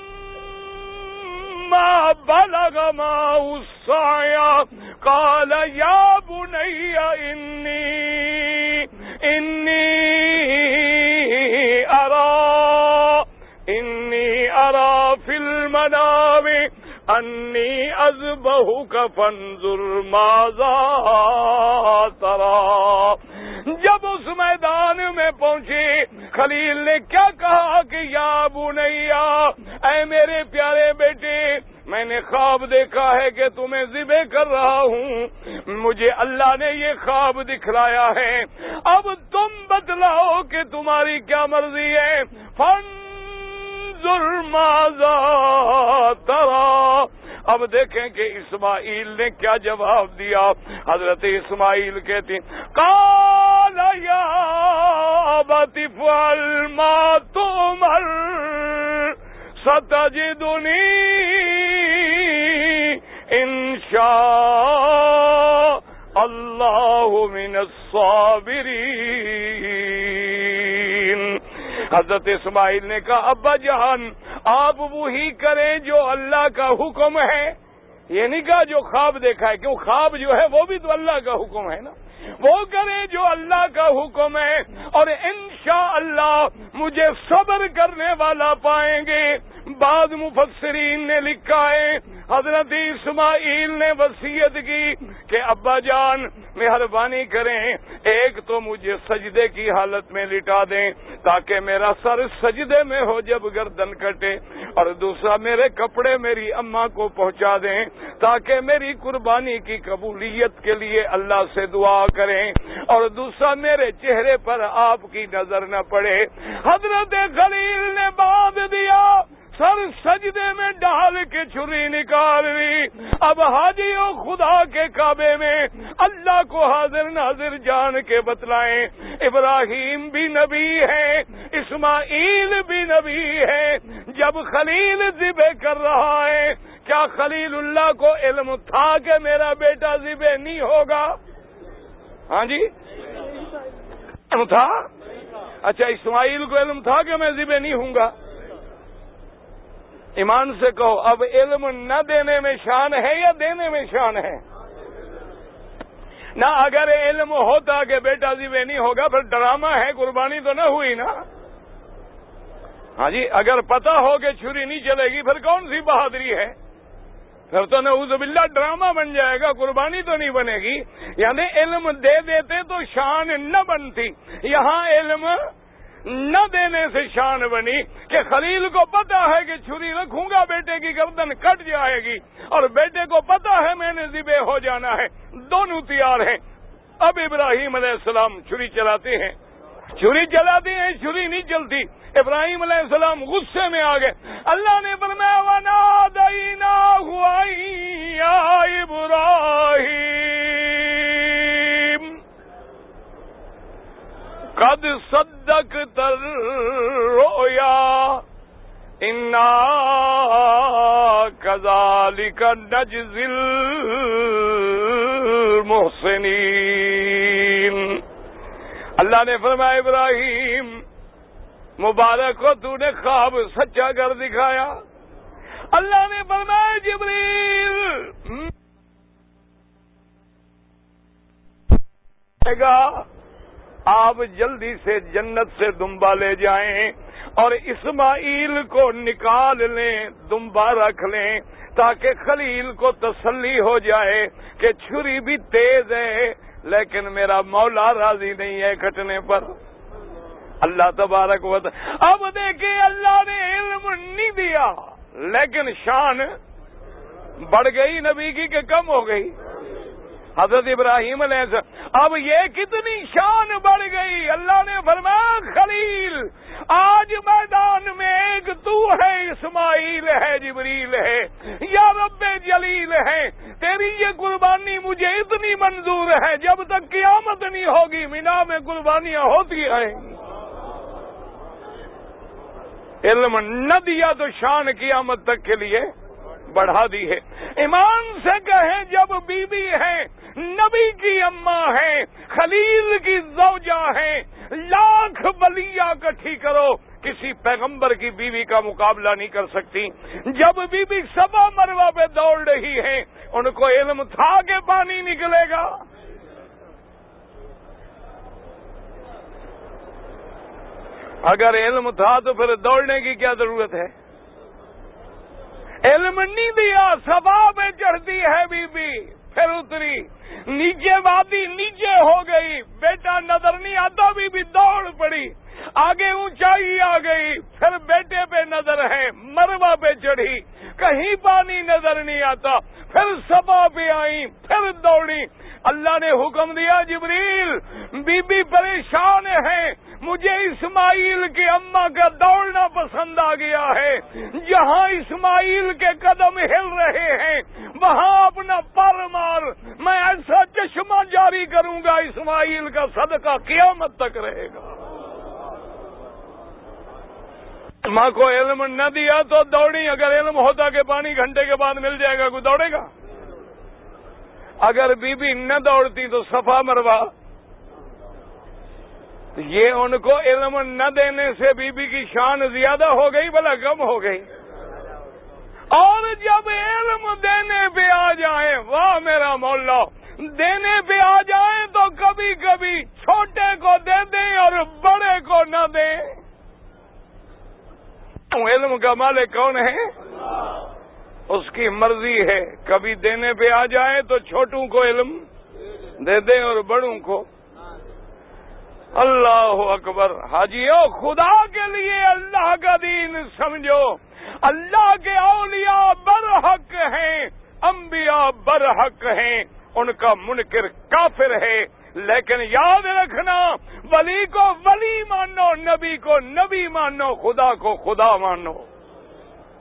Speaker 1: بلغ معه السعي قال يا بني إني أرى في المنام أني أذبحك فانظر ماذا ترى۔ جب اس میدان میں پہنچے، خلیل نے کیا کہا کہ یا بنیا، اے میرے پیارے بیٹے، میں نے خواب دیکھا ہے کہ تمہیں ذبح کر رہا ہوں، مجھے اللہ نے یہ خواب دکھلایا ہے، اب تم بتلاؤ کہ تمہاری کیا مرضی ہے۔ فانظر ماذا ترى، اب دیکھیں کہ اسماعیل نے کیا جواب دیا۔ حضرت اسماعیل کہتے ہیں قال یا ابت افعل ما تؤمر ستجدنی ان شاء اللہ من الصابرین۔ حضرت اسماعیل نے کہا ابا جان آپ وہی کریں جو اللہ کا حکم ہے، یہ نہیں کہا جو خواب دیکھا ہے، کیوں خواب جو ہے وہ بھی تو اللہ کا حکم ہے نا، وہ کریں جو اللہ کا حکم ہے، اور انشاءاللہ مجھے صبر کرنے والا پائیں گے۔ بعض مفسرین نے لکھا ہے حضرت اسماعیل نے وصیت کی کہ ابا جان مہربانی کریں، ایک تو مجھے سجدے کی حالت میں لٹا دیں تاکہ میرا سر سجدے میں ہو جب گردن کٹے، اور دوسرا میرے کپڑے میری اماں کو پہنچا دیں تاکہ میری قربانی کی قبولیت کے لیے اللہ سے دعا کریں، اور دوسرا میرے چہرے پر آپ کی نظر نہ پڑے۔ حضرت خلیل نے باندھ دیا، سر سجدے میں ڈال کے چھری نکال لی. اب حاجیوں خدا کے کعبے میں اللہ کو حاضر ناظر جان کے بتلائیں. ابراہیم بھی نبی ہے, اسماعیل بھی نبی ہے. جب خلیل ذبح کر رہا ہے, کیا خلیل اللہ کو علم تھا کہ میرا بیٹا ذبح نہیں ہوگا؟ ہاں جی, علم تھا. اچھا, اسماعیل کو علم تھا کہ میں ذبح نہیں ہوں گا؟ ایمان سے کہو, اب علم نہ دینے میں شان ہے یا دینے میں شان ہے؟ نہ, اگر علم ہوتا کہ بیٹا ذبح نہیں ہوگا پھر ڈرامہ ہے, قربانی تو نہ ہوئی نا. ہاں جی, اگر پتا ہو کہ چھری نہیں چلے گی پھر کون سی بہادری ہے؟ پھر تو نعوذ باللہ ڈرامہ بن جائے گا, قربانی تو نہیں بنے گی. یعنی علم دے دیتے تو شان نہ بنتی, یہاں علم نہ دینے سے شان بنی کہ خلیل کو پتا ہے کہ چھری رکھوں گا بیٹے کی گردن کٹ جائے گی, اور بیٹے کو پتا ہے میں نے ذبح ہو جانا ہے. دونوں تیار ہیں. اب ابراہیم علیہ السلام چھری چلاتے ہیں, چھری نہیں چلتی. ابراہیم علیہ السلام غصے میں آ گئے. اللہ نے فرمایا وَنَادَيْنَاهُ أَن يَا إِبْرَاهِيمُ قَدْ صَدَّقْتَ الرُّؤْيَا إِنَّا كَذَلِكَ نَجْزِي الْمُحْسِنِينَ. اللہ نے فرمایا ابراہیم مبارک ہو, تو نے خواب سچا کر دکھایا. اللہ نے فرمایا جبریل آپ جلدی سے جنت سے دمبا لے جائیں اور اسماعیل کو نکال لیں, دمبا رکھ لیں تاکہ خلیل کو تسلی ہو جائے کہ چھری بھی تیز ہے لیکن میرا مولا راضی نہیں ہے کٹنے پر. اللہ تبارک و تعالی. اب دیکھیں, اللہ نے علم نہیں دیا لیکن شان بڑھ گئی نبی کی کہ کم ہو گئی؟ حضرت ابراہیم علیہ السلام, اب یہ کتنی شان بڑھ گئی. اللہ نے فرمایا خلیل آج میدان میں ایک تو ہے, اسماعیل ہے, جبریل ہے, یا رب جلیل ہے. تیری یہ قربانی مجھے اتنی منظور ہے, جب تک قیامت نہیں ہوگی مینا میں قربانیاں ہوتی ہیں. علم نہ دیا تو شان قیامت تک کے لیے بڑھا دی ہے. ایمان سے کہیں, جب بی بی ہے, نبی کی اماں ہے, خلیل کی زوجہ ہے, لاکھ ولیہ اکٹھی کرو کسی پیغمبر کی بیوی کا مقابلہ نہیں کر سکتی. جب بی بی صفا مروہ پہ دوڑ رہی ہے, ان کو علم تھا کہ پانی نکلے گا؟ اگر علم تھا تو پھر دوڑنے کی کیا ضرورت ہے؟ علم نہیں دیا, صفا پہ چڑھتی ہے بی بی, پھر اتری نیچے, وادی نیچے ہو گئی, بیٹا نظر نہیں آتا, بی بی دوڑ پڑی, آگے اونچائی آ گئی, پھر بیٹے پہ نظر ہے, مروہ پہ چڑھی, کہیں پانی نظر نہیں آتا, پھر صفا پہ آئی, پھر دوڑی. اللہ نے حکم دیا جبریل بی بی پریشان ہے, مجھے اسماعیل کی اماں کا دوڑنا پسند آ گیا ہے, جہاں اسماعیل کے قدم ہل رہے ہیں وہاں اپنا پر مار, میں ایسا چشمہ جاری کروں گا اسماعیل کا صدقہ قیامت تک رہے گا. ماں کو علم نہ دیا تو دوڑی. اگر علم ہوتا کہ پانی گھنٹے کے بعد مل جائے گا, کوئی دوڑے گا؟ اگر بی بی نہ دوڑتی تو صفا مروہ, یہ ان کو علم نہ دینے سے بی بی کی شان زیادہ ہو گئی بھلا کم ہو گئی؟ اور جب علم دینے پہ آ جائیں, واہ میرا مولا, دینے پہ آ جائیں تو کبھی کبھی چھوٹے کو دے دیں اور بڑے کو نہ دیں. علم کا مالک کون ہے؟ اس کی مرضی ہے. کبھی دینے پہ آ جائیں تو چھوٹوں کو علم دے دیں اور بڑوں کو. اللہ اکبر. حاجیو, خدا کے لیے اللہ کا دین سمجھو. اللہ کے اولیاء برحق ہیں, انبیاء برحق ہیں, ان کا منکر کافر ہے. لیکن یاد رکھنا, ولی کو ولی مانو, نبی کو نبی مانو, خدا کو خدا مانو.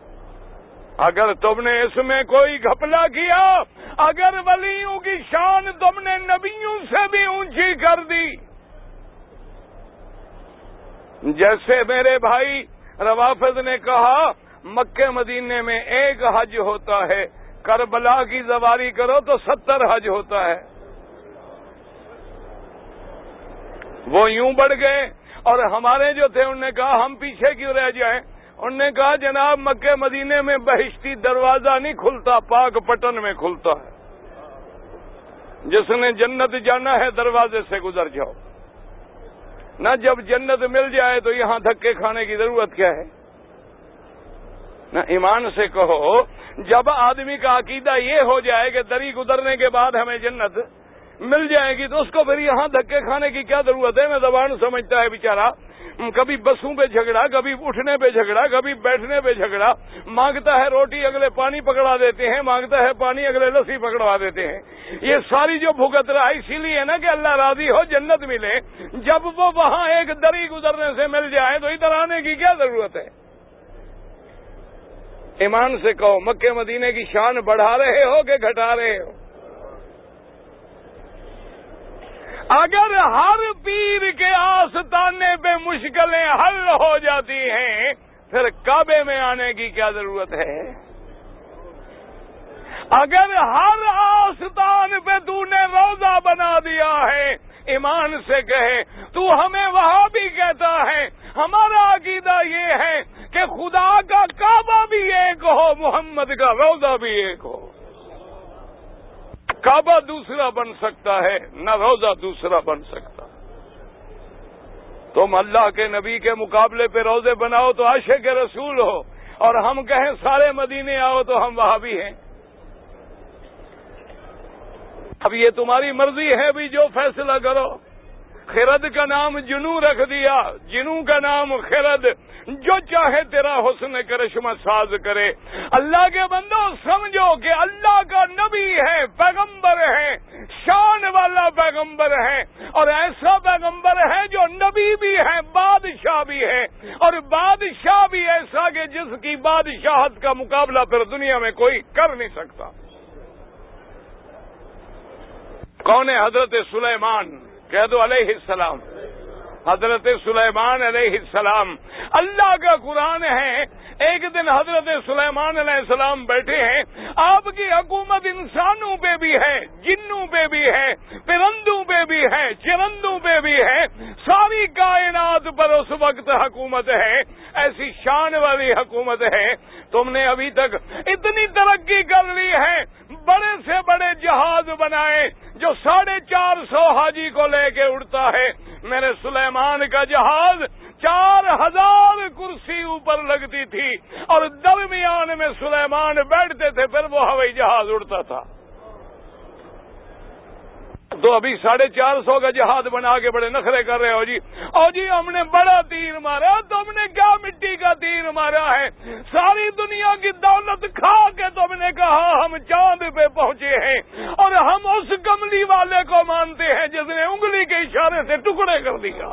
Speaker 1: اگر تم نے اس میں کوئی گھپلا کیا، اگر ولیوں کی شان تم نے نبیوں سے بھی اونچی کر دی، جیسے میرے بھائی روافض نے کہا مکہ مدینے میں ایک حج ہوتا ہے، کربلا کی سواری کرو تو 70 حج ہوتا ہے، وہ یوں بڑھ گئے۔ اور ہمارے جو تھے انہوں نے کہا ہم پیچھے کیوں رہ جائیں، انہوں نے کہا جناب مکہ مدینے میں بہشتی دروازہ نہیں کھلتا، پاک پٹن میں کھلتا ہے، جس نے جنت جانا ہے دروازے سے گزر جاؤ، نہ جب جنت مل جائے تو یہاں دھکے کھانے کی ضرورت کیا ہے؟ نہ ایمان سے کہو، جب آدمی کا عقیدہ یہ ہو جائے کہ دری گزرنے کے بعد ہمیں جنت مل جائے گی تو اس کو پھر یہاں دھکے کھانے کی کیا ضرورت ہے؟ میں زبان سمجھتا ہے بیچارہ، کبھی بسوں پہ جھگڑا، کبھی اٹھنے پہ جھگڑا، کبھی بیٹھنے پہ جھگڑا، مانگتا ہے روٹی اگلے پانی پکڑا دیتے ہیں، مانگتا ہے پانی اگلے لسی پکڑوا دیتے ہیں۔ یہ ساری جو بھگت رہا اسی لیے نا کہ اللہ راضی ہو، جنت ملے، جب وہ وہاں ایک دری گزرنے سے مل جائے تو ادھر آنے کی کیا ضرورت ہے؟ ایمان سے کہو، مکہ مدینے کی شان بڑھا رہے ہو کہ گھٹا رہے ہو؟ اگر ہر پیر کے آستانے پہ مشکلیں حل ہو جاتی ہیں، پھر کعبے میں آنے کی کیا ضرورت ہے؟ اگر ہر آستان پہ تو نے روزہ بنا دیا ہے، ایمان سے کہے تو ہمیں وہاں بھی کہتا ہے، ہمارا عقیدہ یہ ہے کہ خدا کا کعبہ بھی ایک ہو، محمد کا روزہ بھی ایک ہو۔ کعبہ دوسرا بن سکتا ہے، نہ روزہ دوسرا بن سکتا۔ تم اللہ کے نبی کے مقابلے پہ روزے بناؤ تو عاشق رسول ہو، اور ہم کہیں سارے مدینے آؤ تو ہم وہاں بھی ہیں۔ اب یہ تمہاری مرضی ہے بھی، جو فیصلہ کرو۔ خرد کا نام جنو رکھ دیا، جنو کا نام خرد، جو چاہے تیرا حسن کرشمہ ساز کرے۔ اللہ کے بندو سمجھو کہ اللہ کا نبی ہے، پیغمبر ہے، شان والا پیغمبر ہے، اور ایسا پیغمبر ہے جو نبی بھی ہے، بادشاہ بھی ہے، اور بادشاہ بھی ایسا کہ جس کی بادشاہت کا مقابلہ پھر دنیا میں کوئی کر نہیں سکتا۔ کون ہے؟ حضرت سلیمان، کہہ دو علیہ السلام۔ حضرت سلیمان علیہ السلام، اللہ کا قرآن ہے۔ ایک دن حضرت سلیمان علیہ السلام بیٹھے ہیں، آپ کی حکومت انسانوں پہ بھی ہے، جنوں پہ بھی ہے، پرندوں پہ بھی ہے، چرندوں پہ بھی ہے، ساری کائنات پر اس وقت حکومت ہے، ایسی شان والی حکومت ہے۔ تم نے ابھی تک اتنی ترقی کر لی ہے، بڑے سے بڑے جہاز بنائے جو 450 حاجی کو لے کے اڑتا ہے۔ میرے سلیمان کا جہاز 4000 کرسی اوپر لگتی تھی، اور درمیان میں سلیمان بیٹھتے تھے، پھر وہ ہوائی جہاز اڑتا تھا۔ تو ابھی 450 کا جہاز بنا کے بڑے نخرے کر رہے ہو جی، اور جی ہم نے بڑا تیر مارا۔ تم نے کیا مٹی کا تیر مارا ہے؟ ساری دنیا کی دولت کھا کے تم نے کہا ہم چاند پہ پہنچے ہیں، اور ہم اس کملی والے کو مانتے ہیں جس نے انگلی کے اشارے سے ٹکڑے کر دیا۔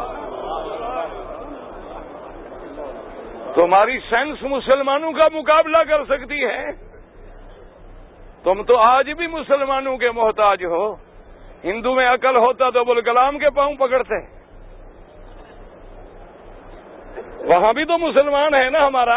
Speaker 1: تمہاری سائنس مسلمانوں کا مقابلہ کر سکتی ہے؟ تم تو آج بھی مسلمانوں کے محتاج ہو۔ ہندو میں عقل ہوتا تو ابوالکلام کے پاؤں پکڑتے، وہاں بھی تو مسلمان ہے نا ہمارا۔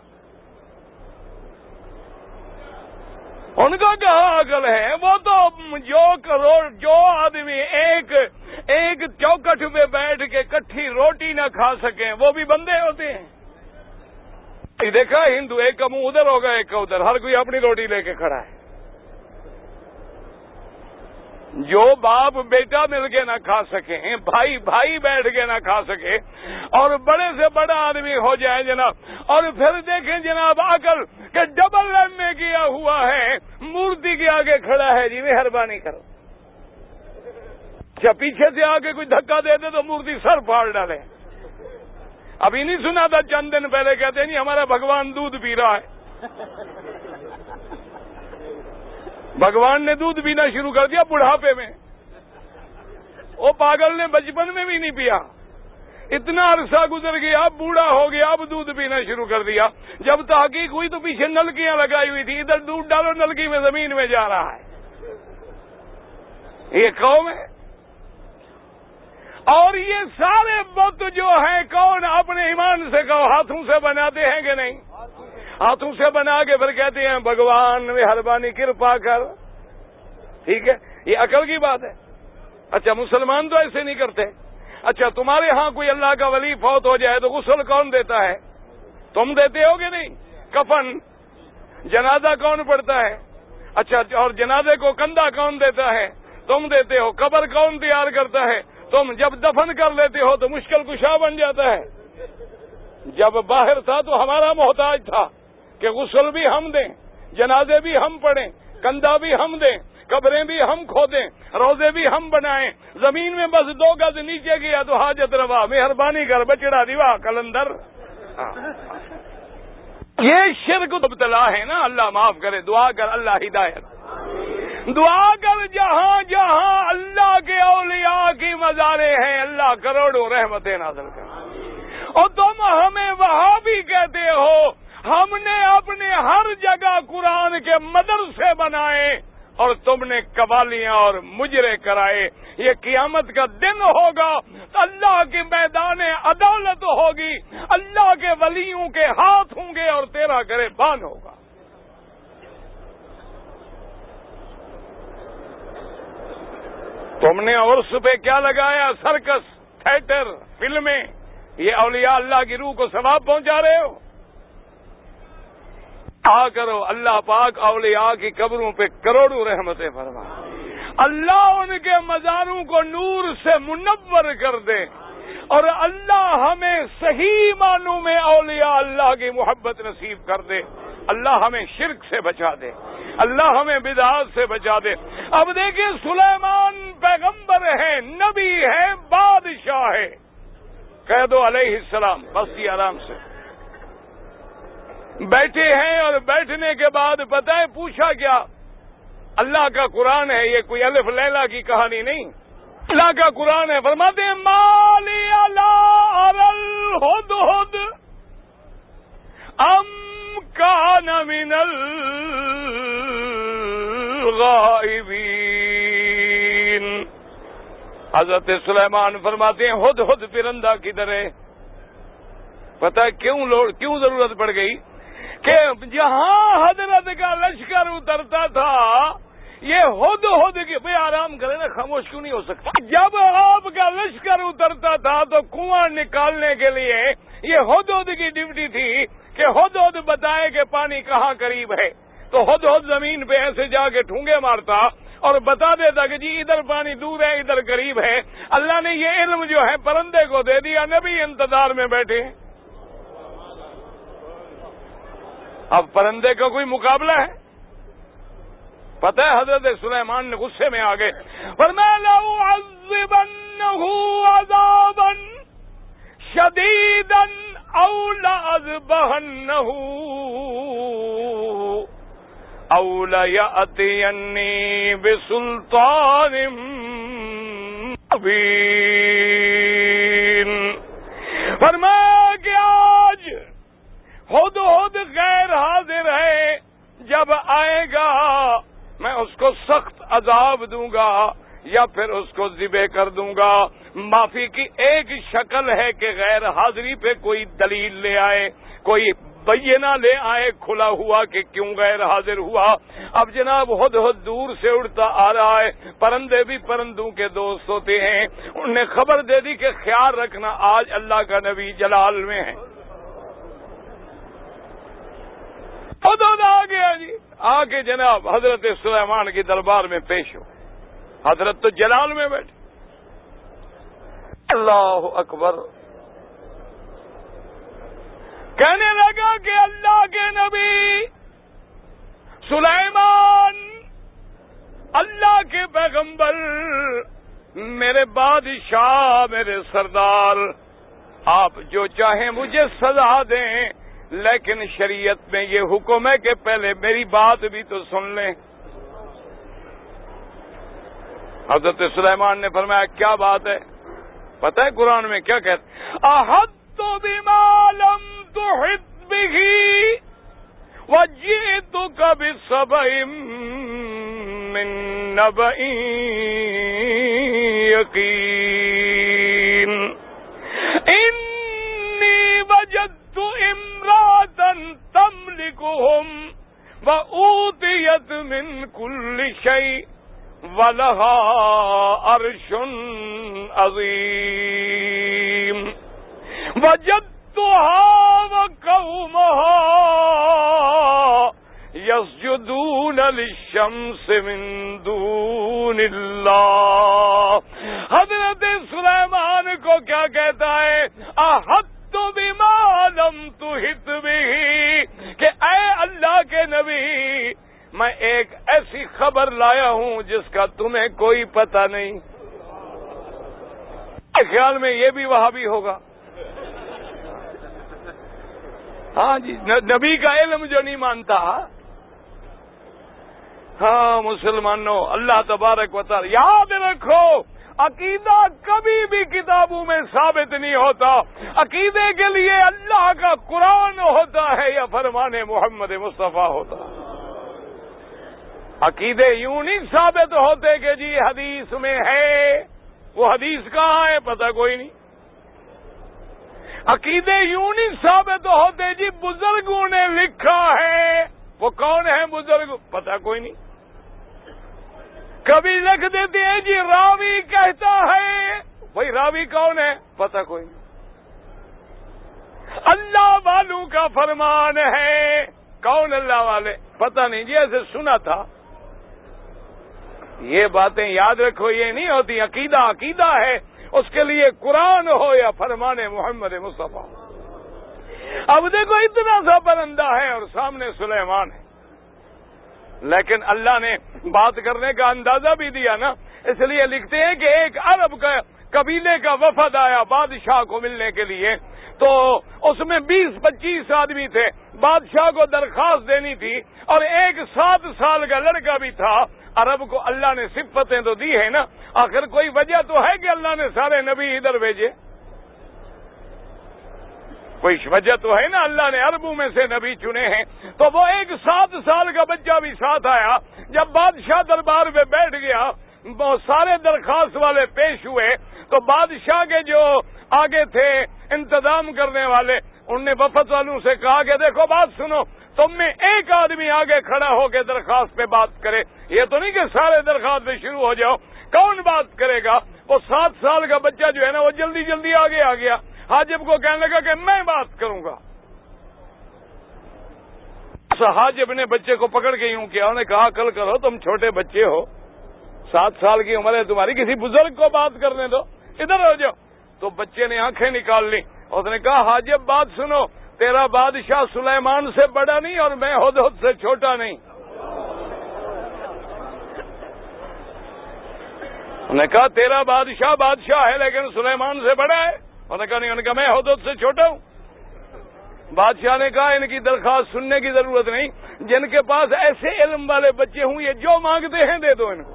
Speaker 1: ان کا کہاں عقل ہے؟ وہ تو جو آدمی ایک چوکٹ پہ بیٹھ کے کٹھی روٹی نہ کھا سکیں وہ بھی بندے ہوتے ہیں۔ دیکھا ہندو ایک کا منہ ادھر ہوگا ایک کا ادھر، ہر کوئی اپنی روٹی لے کے کھڑا ہے۔ جو باپ بیٹا مل کے نہ کھا سکیں، بھائی بیٹھ کے نہ کھا سکے، اور بڑے سے بڑا آدمی ہو جائے جناب، اور پھر دیکھیں جناب عقل کہ ڈبل ایم اے کیا ہوا ہے، مورتی کے آگے کھڑا ہے، جی مہربانی کرو۔ اچھا پیچھے سے آگے کوئی دھکا دے دے تو مورتی سر پھاڑ ڈالے۔ ابھی نہیں سنا تھا چند دن پہلے کہتے نہیں ہمارا بھگوان دودھ پی رہا ہے۔ بھگوان نے دودھ پینا شروع کر دیا بڑھاپے میں، وہ پاگل نے بچپن میں بھی نہیں پیا۔ اتنا عرصہ گزر گیا، اب بوڑھا ہو گیا، اب دودھ پینا شروع کر دیا۔ جب تحقیق ہوئی تو پیچھے نلکیاں لگائی ہوئی تھی، ادھر دودھ ڈالو نلکی میں زمین میں جا رہا ہے۔ یہ قوم ہے۔ اور یہ سارے بت جو ہیں کون؟ اپنے ایمان سے کہو، ہاتھوں سے بناتے ہیں کہ نہیں؟ ہاتھوں سے بنا کے پھر کہتے ہیں بھگوان مہربانی کرپا کر۔ ٹھیک ہے، یہ عقل کی بات ہے۔ اچھا مسلمان تو ایسے نہیں کرتے۔ اچھا تمہارے ہاں کوئی اللہ کا ولی فوت ہو جائے تو غسل کون دیتا ہے؟ تم دیتے ہو کہ نہیں؟ کفن جنازہ کون پڑتا ہے؟ اچھا اور جنازے کو کندھا کون دیتا ہے؟ تم دیتے ہو۔ قبر کون تیار کرتا ہے؟ تم۔ جب دفن کر لیتے ہو تو مشکل کشا بن جاتا ہے۔ جب باہر تھا تو ہمارا محتاج تھا کہ غسل بھی ہم دیں، جنازے بھی ہم پڑھیں، کندھا بھی ہم دیں، قبریں بھی ہم کھودیں، روزے بھی ہم بنائیں۔ زمین میں بس 2 گز نیچے گیا تو حاجت روا، مہربانی کر بچڑا دیوا کلندر۔ یہ شرک مبتلا ہے نا، اللہ معاف کرے۔ دعا کر اللہ ہدایت، دعا کر جہاں جہاں اللہ کے اولیاء کی مزاریں ہیں اللہ کروڑوں رحمتیں نازل کر۔ اور تم ہمیں وہاں بھی کہتے ہو، ہم نے اپنے ہر جگہ قرآن کے مدرسے بنائے اور تم نے قوالیاں اور مجرے کرائے۔ یہ قیامت کا دن ہوگا، اللہ کے میدان عدالت ہوگی، اللہ کے ولیوں کے ہاتھ ہوں گے اور تیرا گریبان ہوگا۔ تم نے عرس پہ کیا لگایا؟ سرکس، تھیٹر، فلمیں۔ یہ اولیاء اللہ کی روح کو ثواب پہنچا رہے ہو؟ کرو اللہ پاک اولیاء کی قبروں پہ کروڑوں رحمتیں فرما، اللہ ان کے مزاروں کو نور سے منور کر دے، اور اللہ ہمیں صحیح معنوں میں اولیاء اللہ کی محبت نصیب کر دے۔ اللہ ہمیں شرک سے بچا دے، اللہ ہمیں بدعات سے بچا دے۔ اب دیکھیں سلیمان پیغمبر ہے، نبی ہے، بادشاہ ہے، کہہ دو علیہ السلام، بس یہ آرام سے بیٹھے ہیں۔ اور بیٹھنے کے بعد پتہ ہے پوچھا کیا؟ اللہ کا قرآن ہے، یہ کوئی الف لیلا کی کہانی نہیں، اللہ کا قرآن ہے۔ فرماتے ہیں مالی لا اری الہدہد ام کان من الغائبین۔ حضرت سلیمان فرماتے ہیں ہدہد پرندہ کدھر ہے؟ پتہ ہے کیوں ضرورت پڑ گئی؟ کہ جہاں حضرت کا لشکر اترتا تھا یہ ہدہد کی، بھئی آرام کریں نا، خاموش کیوں نہیں ہو سکتا؟ جب آپ کا لشکر اترتا تھا تو کنواں نکالنے کے لیے یہ ہدہد کی ڈیوٹی تھی کہ ہدہد بتائے کہ پانی کہاں قریب ہے۔ تو ہدہد زمین پہ ایسے جا کے ٹھونگے مارتا اور بتا دیتا کہ جی ادھر پانی دور ہے، ادھر قریب ہے۔ اللہ نے یہ علم جو ہے پرندے کو دے دیا، نبی انتظار میں بیٹھے۔ اب پرندے کا کوئی مقابلہ ہے؟ پتہ ہے حضرت سلیمان نے غصے میں آ گئے، فرمایا لَأُعَذِّبَنَّهُ عَذَابًا شَدِيدًا أَوْ لَأَذْبَحَنَّهُ أَوْ لَيَأْتِيَنِّي بِسُلْطَانٍ مُبِينٍ۔ فرمایا کہ آج ہدہد غیر حاضر ہے، جب آئے گا میں اس کو سخت عذاب دوں گا یا پھر اس کو ذبح کر دوں گا۔ معافی کی ایک شکل ہے کہ غیر حاضری پہ کوئی دلیل لے آئے، کوئی بینہ لے آئے کھلا ہوا کہ کیوں غیر حاضر ہوا۔ اب جناب ہدہد دور سے اڑتا آ رہا ہے، پرندے بھی پرندوں کے دوست ہوتے ہیں، انہوں نے خبر دے دی کہ خیال رکھنا آج اللہ کا نبی جلال میں ہے۔ ہدہد آ گیا جی، آ کے جناب حضرت سلیمان کی دربار میں پیش ہو۔ حضرت تو جلال میں بیٹھے۔ اللہ اکبر، کہنے لگا کہ اللہ کے نبی سلیمان، اللہ کے پیغمبر، میرے بادشاہ، میرے سردار، آپ جو چاہیں مجھے سزا دیں، لیکن شریعت میں یہ حکم ہے کہ پہلے میری بات بھی تو سن لیں۔ حضرت سلیمان نے فرمایا کیا بات ہے؟ پتہ ہے قرآن میں کیا کہتے؟ احط بما لم تحط به وجئتک بسبع من نبأ یقین انی وجدت امرأة تملکهم وأوتیت من کل شیء وَلَهَا عَرْشٌ عَظِيمٌ وَجَدتُّهَا وَقَوْمَهَا يَسْجُدُونَ لِلشَّمْسِ مِن دُونِ اللَّهِ۔ حضرت سلیمان کو کیا کہتا ہے؟ احط بما لم تحط به، کہ اے اللہ کے نبی میں ایک ایسی خبر لایا ہوں جس کا تمہیں کوئی پتہ نہیں۔ خیال میں یہ بھی وہابی ہوگا؟ ہاں جی، نبی کا علم جو نہیں مانتا۔ ہاں مسلمانوں، اللہ تبارک و تعالی یاد رکھو، عقیدہ کبھی بھی کتابوں میں ثابت نہیں ہوتا۔ عقیدے کے لیے اللہ کا قرآن ہوتا ہے یا فرمان محمد مصطفیٰ ہوتا ہے۔ عقیدے یوں نہیں ثابت ہوتے کہ جی حدیث میں ہے، وہ حدیث کہاں ہے پتہ کوئی نہیں۔ عقیدے یوں نہیں ثابت ہوتے جی بزرگوں نے لکھا ہے، وہ کون ہے بزرگ پتہ کوئی نہیں۔ کبھی لکھ دیتے ہیں جی راوی کہتا ہے، وہی راوی کون ہے پتہ کوئی نہیں۔ اللہ والوں کا فرمان ہے، کون اللہ والے پتہ نہیں جی، ایسے سنا تھا۔ یہ باتیں یاد رکھو، یہ نہیں ہوتی۔ عقیدہ عقیدہ ہے، اس کے لیے قرآن ہو یا فرمان محمد مصطفیٰ۔ اب دیکھو اتنا سا پرندہ ہے اور سامنے سلیمان ہے، لیکن اللہ نے بات کرنے کا اندازہ بھی دیا نا، اس لیے لکھتے ہیں کہ ایک عرب کا قبیلے کا وفد آیا بادشاہ کو ملنے کے لیے، تو اس میں 20-25 آدمی تھے۔ بادشاہ کو درخواست دینی تھی اور ایک 7 سال کا لڑکا بھی تھا۔ عرب کو اللہ نے صفتیں تو دی ہے نا، آخر کوئی وجہ تو ہے کہ اللہ نے سارے نبی ادھر بھیجے، کوئی وجہ تو ہے نا، اللہ نے عربوں میں سے نبی چنے ہیں۔ تو وہ ایک 7 سال کا بچہ بھی ساتھ آیا۔ جب بادشاہ دربار میں بیٹھ گیا، وہ سارے درخواست والے پیش ہوئے، تو بادشاہ کے جو آگے تھے انتظام کرنے والے، انہوں نے وفد والوں سے کہا کہ دیکھو بات سنو، تم میں ایک آدمی آگے کھڑا ہو کے درخواست پہ بات کرے، یہ تو نہیں کہ سارے درخواست پہ شروع ہو جاؤ۔ کون بات کرے گا؟ وہ 7 سال کا بچہ جو ہے نا، وہ جلدی جلدی آگے آ گیا، حاجب کو کہنے لگا کہ میں بات کروں گا۔ حاجب نے بچے کو پکڑ کے یوں کیا، انہوں نے کہا کل کرو، تم چھوٹے بچے ہو، 7 سال کی عمر ہے تمہاری، کسی بزرگ کو بات کرنے دو، ادھر ہو جاؤ۔ تو بچے نے آنکھیں نکال لی، اس نے کہا حاجب بات سنو، تیرا بادشاہ سلیمان سے بڑا نہیں اور میں ہدہد سے چھوٹا نہیں۔ انہوں نے کہا تیرا بادشاہ بادشاہ ہے لیکن سلیمان سے بڑا ہے۔ انہوں نے کہا نہیں، انہوں نے کہا میں ہدہد سے چھوٹا ہوں۔ بادشاہ نے کہا ان کی درخواست سننے کی ضرورت نہیں، جن کے پاس ایسے علم والے بچے ہوں یہ جو مانگتے ہیں دے دو ان کو۔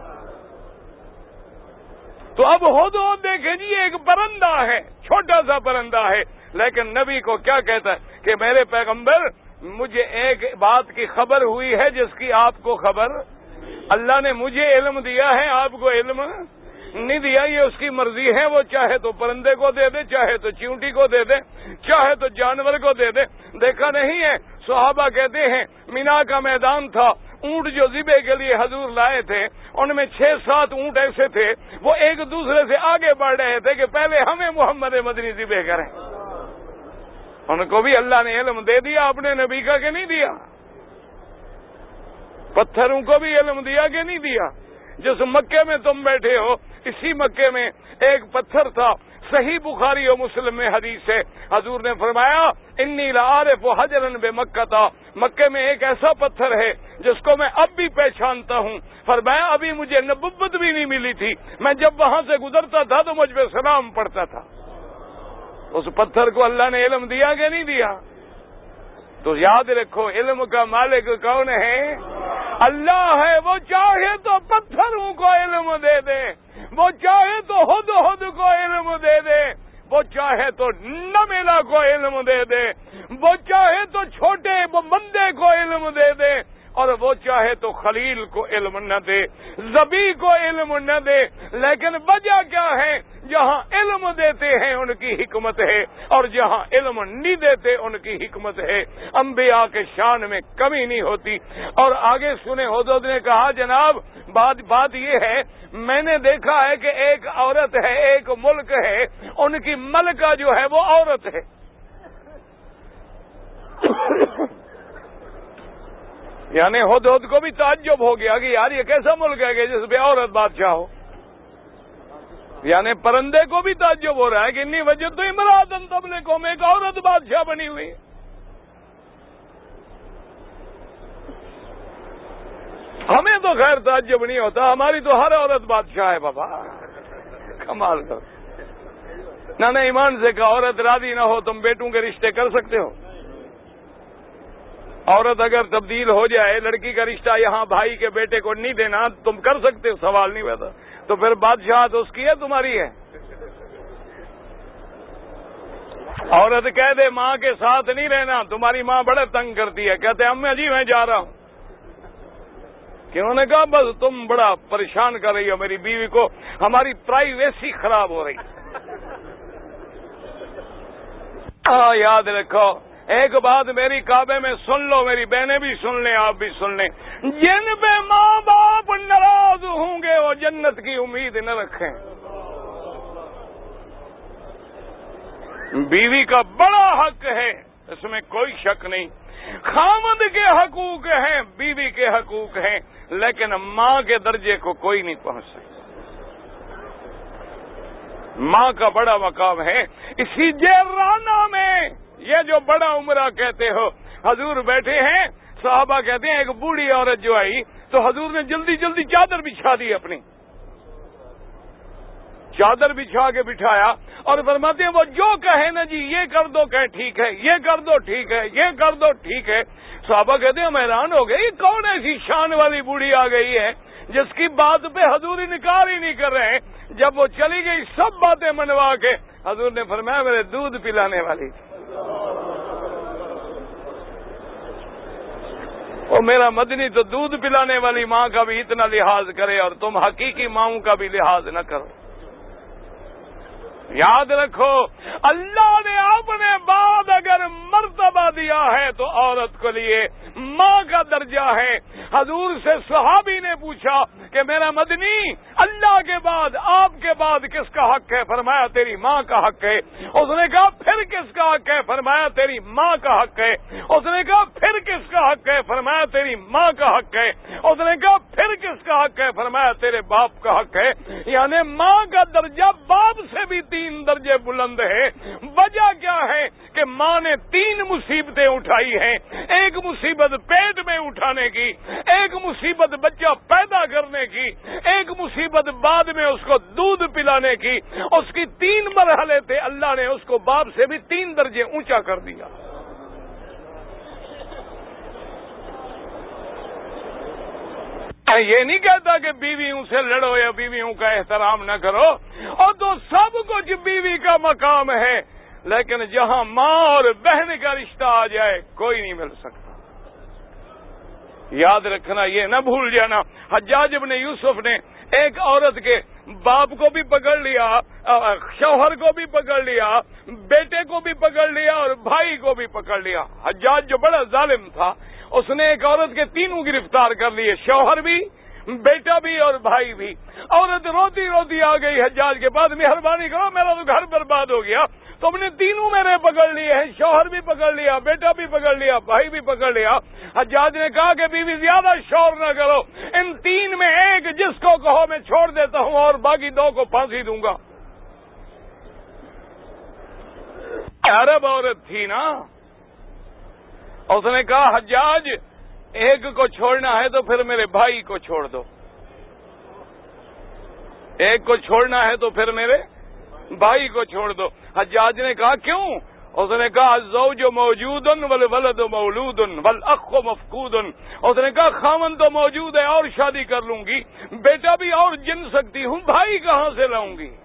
Speaker 1: تو اب ہدہد دیکھیں جی ایک پرندہ ہے، چھوٹا سا پرندہ ہے، لیکن نبی کو کیا کہتا ہے کہ میرے پیغمبر مجھے ایک بات کی خبر ہوئی ہے جس کی آپ کو خبر، اللہ نے مجھے علم دیا ہے، آپ کو علم نہیں دیا، یہ اس کی مرضی ہے، وہ چاہے تو پرندے کو دے دے، چاہے تو چیونٹی کو دے دے، چاہے تو جانور کو دے دے۔ دیکھا نہیں ہے صحابہ کہتے ہیں مینا کا میدان تھا، اونٹ جو ذبح کے لیے حضور لائے تھے ان میں 6-7 اونٹ ایسے تھے وہ ایک دوسرے سے آگے بڑھ رہے تھے کہ پہلے ہمیں محمد مدنی ذبح کریں۔ ان کو بھی اللہ نے علم دے دیا اپنے نبی کا کہ نہیں دیا؟ پتھروں کو بھی علم دیا کہ نہیں دیا؟ جس مکے میں تم بیٹھے ہو اسی مکے میں ایک پتھر تھا، صحیح بخاری و مسلم میں حدیث ہے، حضور نے فرمایا انی لعارف حجرا بمکہ تھا، مکے میں ایک ایسا پتھر ہے جس کو میں اب بھی پہچانتا ہوں، فرمایا ابھی مجھے نبوت بھی نہیں ملی تھی، میں جب وہاں سے گزرتا تھا تو مجھ پہ سلام پڑتا تھا۔ اس پتھر کو اللہ نے علم دیا کہ نہیں دیا؟ تو یاد رکھو علم کا مالک کون ہے؟ اللہ ہے، وہ چاہے تو پتھروں کو علم دے دے، وہ چاہے تو ہد کو علم دے دے، وہ چاہے تو نمیلا کو علم دے دے، وہ چاہے تو چھوٹے بندے کو علم دے دے، اور وہ چاہے تو خلیل کو علم نہ دے، ذبی کو علم نہ دے، لیکن وجہ کیا ہے؟ جہاں علم دیتے ہیں ان کی حکمت ہے، اور جہاں علم نہیں دیتے ان کی حکمت ہے۔ انبیاء کے شان میں کمی نہیں ہوتی۔ اور آگے سنے، حضرت نے کہا جناب بات یہ ہے، میں نے دیکھا ہے کہ ایک عورت ہے، ایک ملک ہے، ان کی ملکہ جو ہے وہ عورت ہے۔ یعنی ہد کو بھی تعجب ہو گیا کہ یار یہ کیسا ملک ہے کہ جس پہ عورت بادشاہ ہو۔ یعنی پرندے کو بھی تعجب ہو رہا ہے کہ انی وجہ تو امراتن تملکہم، ایک عورت بادشاہ بنی ہوئی۔ ہمیں تو خیر تعجب نہیں ہوتا، ہماری تو ہر عورت بادشاہ ہے بابا، کمال کر۔ نہ ایمان سے کہا، عورت راضی نہ ہو تم بیٹوں کے رشتے کر سکتے ہو؟ عورت اگر تبدیل ہو جائے، لڑکی کا رشتہ یہاں بھائی کے بیٹے کو نہیں دینا، تم کر سکتے ہو؟ سوال نہیں پیدا۔ تو پھر بادشاہت اس کی ہے تمہاری ہے؟ عورت کہہ دے ماں کے ساتھ نہیں رہنا، تمہاری ماں بڑے تنگ کرتی ہے، کہتے ہیں امی جی میں جا رہا ہوں۔ کہ انہوں نے کہا بس تم بڑا پریشان کر رہی ہو میری بیوی کو، ہماری پرائیویسی خراب ہو رہی۔ یاد رکھو ایک بات میری کعبے میں سن لو، میری بہنیں بھی سن لیں، آپ بھی سن لیں، جن پہ ماں باپ ناراض ہوں گے وہ جنت کی امید نہ رکھیں۔ بیوی کا بڑا حق ہے، اس میں کوئی شک نہیں، خامد کے حقوق ہیں، بیوی کے حقوق ہیں، لیکن ماں کے درجے کو کوئی نہیں پہنچ سکتا۔ ماں کا بڑا مقام ہے۔ اسی جیرانہ میں یہ جو بڑا عمرہ کہتے ہو، حضور بیٹھے ہیں، صحابہ کہتے ہیں ایک بوڑھی عورت جو آئی تو حضور نے جلدی جلدی چادر بچھا دی، اپنی چادر بچھا کے بٹھایا، اور فرماتے ہیں وہ جو کہے نا جی یہ کر دو کہ ٹھیک ہے، یہ کر دو ٹھیک ہے، یہ کر دو ٹھیک ہے۔ صحابہ کہتے ہیں ہم حیران ہو گئے، یہ کون ایسی شان والی بوڑھی آ گئی ہے جس کی بات پہ حضور انکار ہی نہیں کر رہے ہیں۔ جب وہ چلی گئی سب باتیں منوا کے، حضور نے فرمایا میرے دودھ پلانے والی، اور میرا مدنی تو دودھ پلانے والی ماں کا بھی اتنا لحاظ کرے، اور تم حقیقی ماؤں کا بھی لحاظ نہ کرو۔ یاد رکھو اللہ نے اپنے بعد اگر مرتبہ دیا ہے تو عورت کو لیے ماں کا درجہ ہے۔ حضور سے صحابی نے پوچھا کہ میرا مدنی اللہ کے بعد آپ کے بعد کس کا حق ہے؟ فرمایا تیری ماں کا حق ہے۔ اس نے کہا پھر کس کا حق ہے؟ فرمایا تیری ماں کا حق ہے۔ اس نے کہا پھر کس کا حق ہے؟ فرمایا تیری ماں کا حق ہے۔ اس نے کہا پھر کس کا حق ہے؟ فرمایا تیرے باپ کا حق ہے۔ یعنی ماں کا درجہ باپ سے بھی 3 درجے بلند ہے۔ وجہ کیا ہے کہ ماں نے 3 مصیبتیں اٹھائی ہیں، ایک مصیبت پیٹ میں اٹھانے کی، ایک مصیبت بچہ پیدا کرنے کی، ایک مصیبت بعد میں اس کو دودھ پلانے کی۔ اس کی 3 مرحلے تھے، اللہ نے اس کو باپ سے بھی 3 درجے اونچا کر دیا۔ یہ نہیں کہتا کہ بیویوں سے لڑو یا بیویوں کا احترام نہ کرو، اور تو سب کچھ بیوی کا مقام ہے، لیکن جہاں ماں اور بہن کا رشتہ آ جائے کوئی نہیں مل سکتا۔ یاد رکھنا، یہ نہ بھول جانا، حجاج ابن یوسف نے ایک عورت کے باپ کو بھی پکڑ لیا، شوہر کو بھی پکڑ لیا، بیٹے کو بھی پکڑ لیا اور بھائی کو بھی پکڑ لیا۔ حجاج جو بڑا ظالم تھا، اس نے ایک عورت کے 3 گرفتار کر لیے، شوہر بھی، بیٹا بھی اور بھائی بھی۔ عورت روتی روتی آ گئی حجاج کے پاس، مہربانی کرو میرا تو گھر برباد ہو گیا، تم نے 3 میرے پکڑ لیے ہیں، شوہر بھی پکڑ لیا، بیٹا بھی پکڑ لیا، بھائی بھی پکڑ لیا۔ حجاج نے کہا کہ بیوی زیادہ شور نہ کرو، ان 3 میں ایک جس کو کہو میں چھوڑ دیتا ہوں اور باقی 2 کو پھانسی دوں گا۔ عرب عورت تھی نا، اس نے کہا حجاج ایک کو چھوڑنا ہے تو پھر میرے بھائی کو چھوڑ دو، ایک کو چھوڑنا ہے تو پھر میرے بھائی کو چھوڑ دو۔ حجاج نے کہا کیوں؟ اس نے کہا الزوج موجود والولد مولود والاخ مفقود. اس نے کہا خاوند تو موجود ہے اور شادی کر لوں گی، بیٹا بھی اور جن سکتی ہوں، بھائی کہاں سے لاؤں گی؟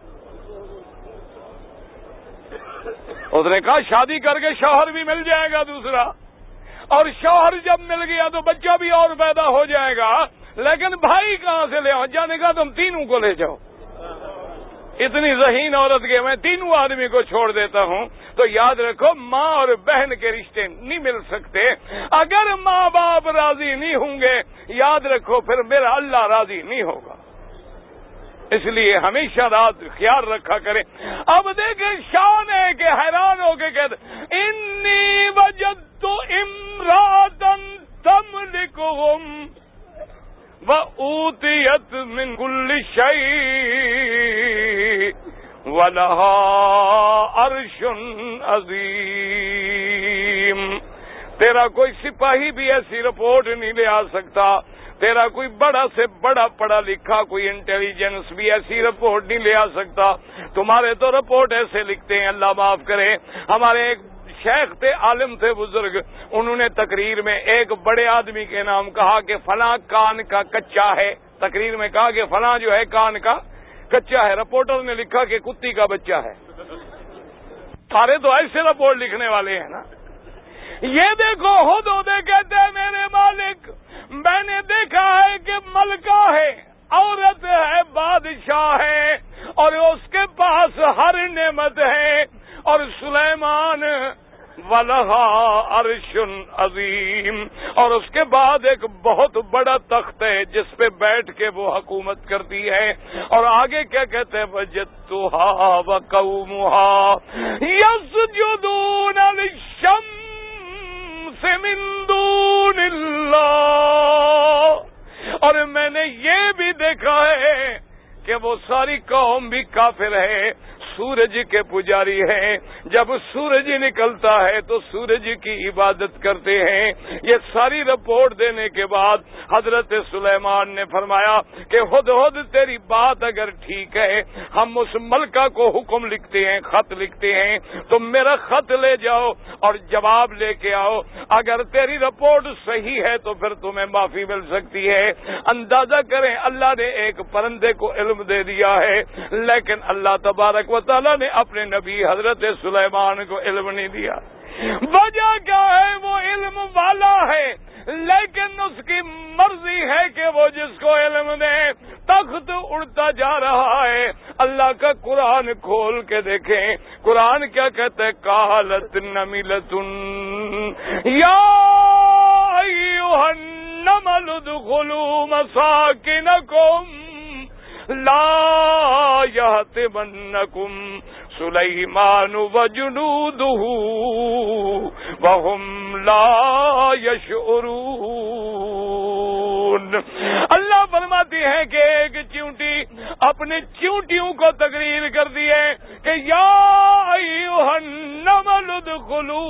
Speaker 1: اس نے کہا شادی کر کے شوہر بھی مل جائے گا دوسرا، اور شوہر جب مل گیا تو بچہ بھی اور پیدا ہو جائے گا، لیکن بھائی کہاں سے لے آؤں؟ جانے کا تم تینوں کو لے جاؤ. اتنی ذہین عورت کے میں تینوں آدمی کو چھوڑ دیتا ہوں. تو یاد رکھو ماں اور بہن کے رشتے نہیں مل سکتے. اگر ماں باپ راضی نہیں ہوں گے، یاد رکھو پھر میرا اللہ راضی نہیں ہوگا. اس لیے ہمیشہ رات خیال رکھا کریں. اب دیکھیں شان ہے کہ حیران ہو کے کہتے انی وجدت امرأة تملکہم وَأُوتِيَتْ مِنْ كُلِّ شَيْءٍ وَلَهَا عَرْشٌ عَظِيمٌ. تیرا کوئی سپاہی بھی ایسی رپورٹ نہیں لے آ سکتا، تیرا کوئی بڑا سے بڑا پڑھا لکھا کوئی انٹیلیجنس بھی ایسی رپورٹ نہیں لے آ سکتا. تمہارے تو رپورٹ ایسے لکھتے ہیں، اللہ معاف کرے. ہمارے ایک شیخ تھے، عالم تھے، بزرگ، انہوں نے تقریر میں ایک بڑے آدمی کے نام کہا کہ فلاں کان کا کچا ہے. تقریر میں کہا کہ فلاں جو ہے کان کا کچا ہے. رپورٹر نے لکھا کہ کتی کا بچہ ہے. سارے تو ایسے رپورٹ لکھنے والے ہیں نا. یہ دیکھو ہدہد کہتے ہیں میرے مالک میں نے دیکھا ہے کہ ملکہ ہے، عورت ہے، بادشاہ ہے، اور اس کے پاس ہر نعمت ہے. اور سلیمان وَلَهَا عَرْشٌ عَظِيمٌ، اور اس کے بعد ایک بہت بڑا تخت ہے جس پہ بیٹھ کے وہ حکومت کرتی ہے. اور آگے کیا کہتے ہیں وَجَدتُّهَا وَقَوْمُهَا يَسْجُدُونَ لِلشَّمْسِ مِن دُونِ اللَّهِ. اور میں نے یہ بھی دیکھا ہے کہ وہ ساری قوم بھی کافر ہے، سورج کے پجاری ہیں. جب سورج نکلتا ہے تو سورج کی عبادت کرتے ہیں. یہ ساری رپورٹ دینے کے بعد حضرت سلیمان نے فرمایا کہ ہدہد تیری بات اگر ٹھیک ہے، ہم اس ملکہ کو حکم لکھتے ہیں، خط لکھتے ہیں، تم میرا خط لے جاؤ اور جواب لے کے آؤ. اگر تیری رپورٹ صحیح ہے تو پھر تمہیں معافی مل سکتی ہے. اندازہ کریں اللہ نے ایک پرندے کو علم دے دیا ہے، لیکن اللہ تبارک و تعالیٰ نے اپنے نبی حضرت سلیمان کو علم نہیں دیا. وجہ کیا ہے؟ وہ علم والا ہے، لیکن اس کی مرضی ہے کہ وہ جس کو علم دے. تخت اڑتا جا رہا ہے. اللہ کا قرآن کھول کے دیکھیں، قرآن کیا کہتا ہے؟ قالت نملۃ یا ایھا النمل ادخلوا مساکنکم لا یحطمنکم سلیمان وجنودہ وہم لا یشعرون. اللہ فرماتی ہے کہ ایک چیونٹی اپنے چیونٹیوں کو تقریر کر دی ہے کہ یا ایھا النمل ادخلوا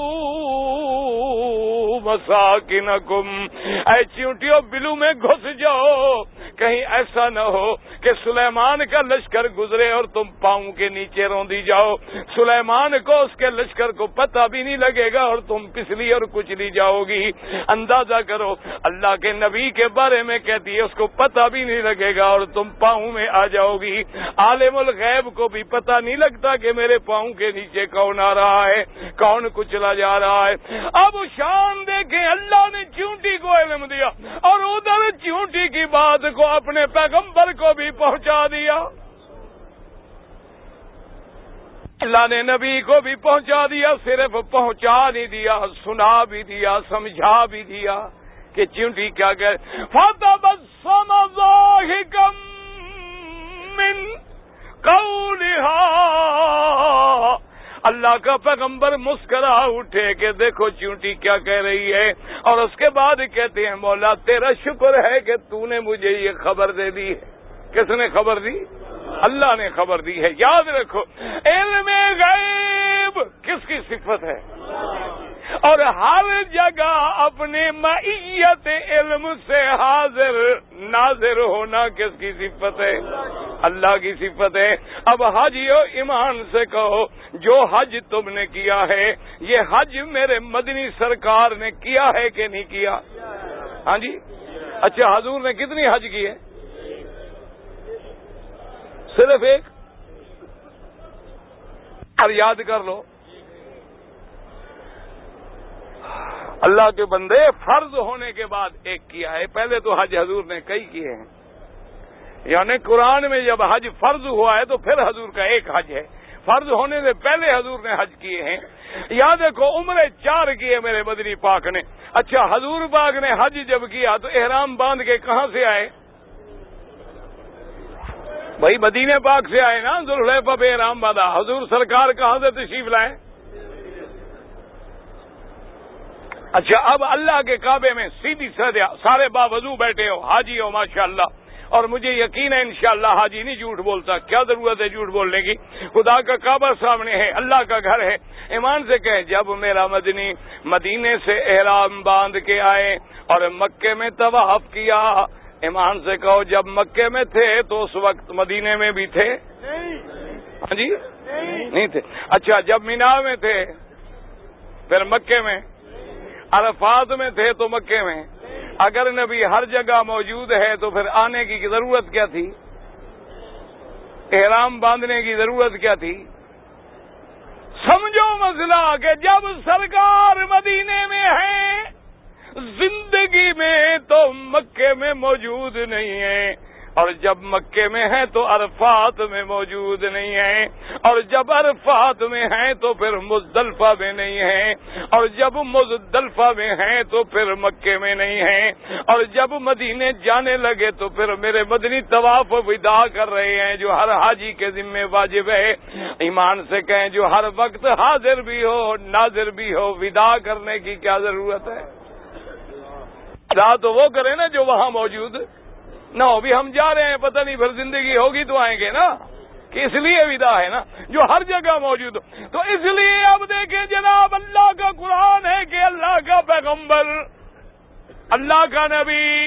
Speaker 1: مساکنکم، اے چیونٹیوں بلو میں گھس جاؤ. کہیں ایسا نہ ہو کہ سلیمان کا لشکر گزرے اور تم پاؤں کے نیچے روندی جاؤ. سلیمان کو اس کے لشکر کو پتہ بھی نہیں لگے گا اور تم پسلی اور کچلی جاؤ گی. اندازہ کرو اللہ کے نبی کے بارے میں کہتی ہے اس کو پتہ بھی نہیں لگے گا اور تم پاؤں میں آ جاؤ گی. عالم الغیب کو بھی پتہ نہیں لگتا کہ میرے پاؤں کے نیچے کون آ رہا ہے، کون کچلا جا رہا ہے. اب شان دیکھیں، اللہ نے چیونٹی کو علم دیا اور ادھر چیونٹی کی بات کو اپنے پیغمبر کو بھی پہنچا دیا. اللہ نے نبی کو بھی پہنچا دیا. صرف پہنچا نہیں دیا، سنا بھی دیا، سمجھا بھی دیا کہ چیونٹی کیا کہ فَتَبَسَّمَ ضَاحِكًا مِّن قَوْلِهَا. اللہ کا پیغمبر مسکرا اٹھے کہ دیکھو چیونٹی کیا کہہ رہی ہے. اور اس کے بعد کہتے ہیں مولا تیرا شکر ہے کہ تو نے مجھے یہ خبر دے دی ہے. کس نے خبر دی؟ اللہ نے خبر دی ہے. یاد رکھو علم غیب کس کی صفت ہے؟ اور ہر جگہ اپنے معیت علم سے حاضر ناظر ہونا کس کی صفت ہے؟ اللہ کی صفت ہے. اب حاجیو ایمان سے کہو جو حج تم نے کیا ہے یہ حج میرے مدنی سرکار نے کیا ہے کہ نہیں کیا؟ ہاں جی. اچھا حضور نے کتنی حج کی ہے؟ صرف ایک. اور یاد کر لو اللہ کے بندے فرض ہونے کے بعد ایک کیا ہے. پہلے تو حج حضور نے کئی کیے ہیں. یعنی قرآن میں جب حج فرض ہوا ہے تو پھر حضور کا ایک حج ہے. فرض ہونے سے پہلے حضور نے حج کیے ہیں. یاد دیکھو عمرے 4 کیے میرے مدنی پاک نے. اچھا حضور پاک نے حج جب کیا تو احرام باندھ کے کہاں سے آئے؟ بھائی مدینے پاک سے آئے نا. ذوالحلیفہ پہ احرام باندھا. حضور سرکار کہاں سے تشریف لائے؟ اچھا اب اللہ کے کعبے میں سیدھی سارے باوضو بیٹھے ہو، حاجی ہو ماشاءاللہ، اور مجھے یقین ہے انشاءاللہ حاجی نہیں جھوٹ بولتا. کیا ضرورت ہے جھوٹ بولنے کی؟ خدا کا کعبہ سامنے ہے، اللہ کا گھر ہے. ایمان سے کہیں جب میرا مدنی مدینے سے احرام باندھ کے آئے اور مکے میں طواف کیا، ایمان سے کہو جب مکے میں تھے تو اس وقت مدینے میں بھی تھے؟ ہاں جی نہیں تھے. اچھا جب مینا میں تھے پھر مکے میں، عرفات میں تھے تو مکے میں. اگر نبی ہر جگہ موجود ہے تو پھر آنے کی ضرورت کیا تھی؟ احرام باندھنے کی ضرورت کیا تھی؟ سمجھو مسئلہ کہ جب سرکار مدینے میں ہے زندگی میں تو مکے میں موجود نہیں ہے، اور جب مکے میں ہیں تو عرفات میں موجود نہیں ہیں، اور جب عرفات میں ہیں تو پھر مزدلفہ میں نہیں ہیں، اور جب مزدلفہ میں ہیں تو پھر مکے میں نہیں ہیں، اور جب مدینے جانے لگے تو پھر میرے مدنی طواف وداع کر رہے ہیں جو ہر حاجی کے ذمہ واجب ہے. ایمان سے کہیں جو ہر وقت حاضر بھی ہو ناظر بھی ہو وداع کرنے کی کیا ضرورت ہے؟ ادا تو وہ کرے نا جو وہاں موجود نہ ہو. بھی ہم جا رہے ہیں پتہ نہیں پھر زندگی ہوگی تو آئیں گے نا، کہ اس لیے ودا ہے نا جو ہر جگہ موجود ہو. تو اس لیے اب دیکھیں جناب اللہ کا قرآن ہے کہ اللہ کا پیغمبر، اللہ کا نبی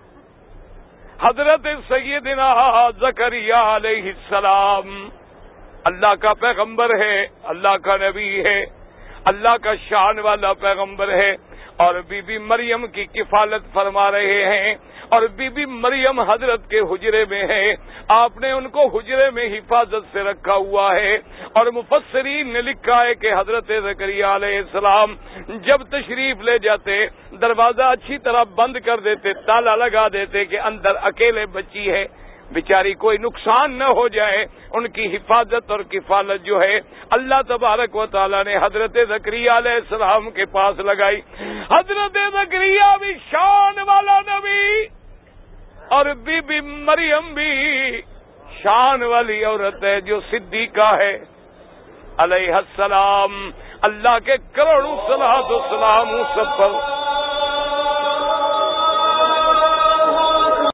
Speaker 1: حضرت سیدنا زکریا علیہ السلام اللہ کا پیغمبر ہے، اللہ کا نبی ہے، اللہ کا شان والا پیغمبر ہے. اور بی بی مریم کی کفالت فرما رہے ہیں، اور بی بی مریم حضرت کے حجرے میں ہے. آپ نے ان کو حجرے میں حفاظت سے رکھا ہوا ہے. اور مفسرین نے لکھا ہے کہ حضرت زکریا علیہ السلام جب تشریف لے جاتے دروازہ اچھی طرح بند کر دیتے، تالا لگا دیتے کہ اندر اکیلے بچی ہے بیچاری کوئی نقصان نہ ہو جائے. ان کی حفاظت اور کفالت جو ہے اللہ تبارک و تعالی نے حضرت زکریا علیہ السلام کے پاس لگائی. حضرت زکریا بھی شان والا نبی اور بی بی مریم بھی شان والی عورت ہے جو صدیقہ ہے علیہ السلام. اللہ کے کروڑوں صلوات و سلام سب پر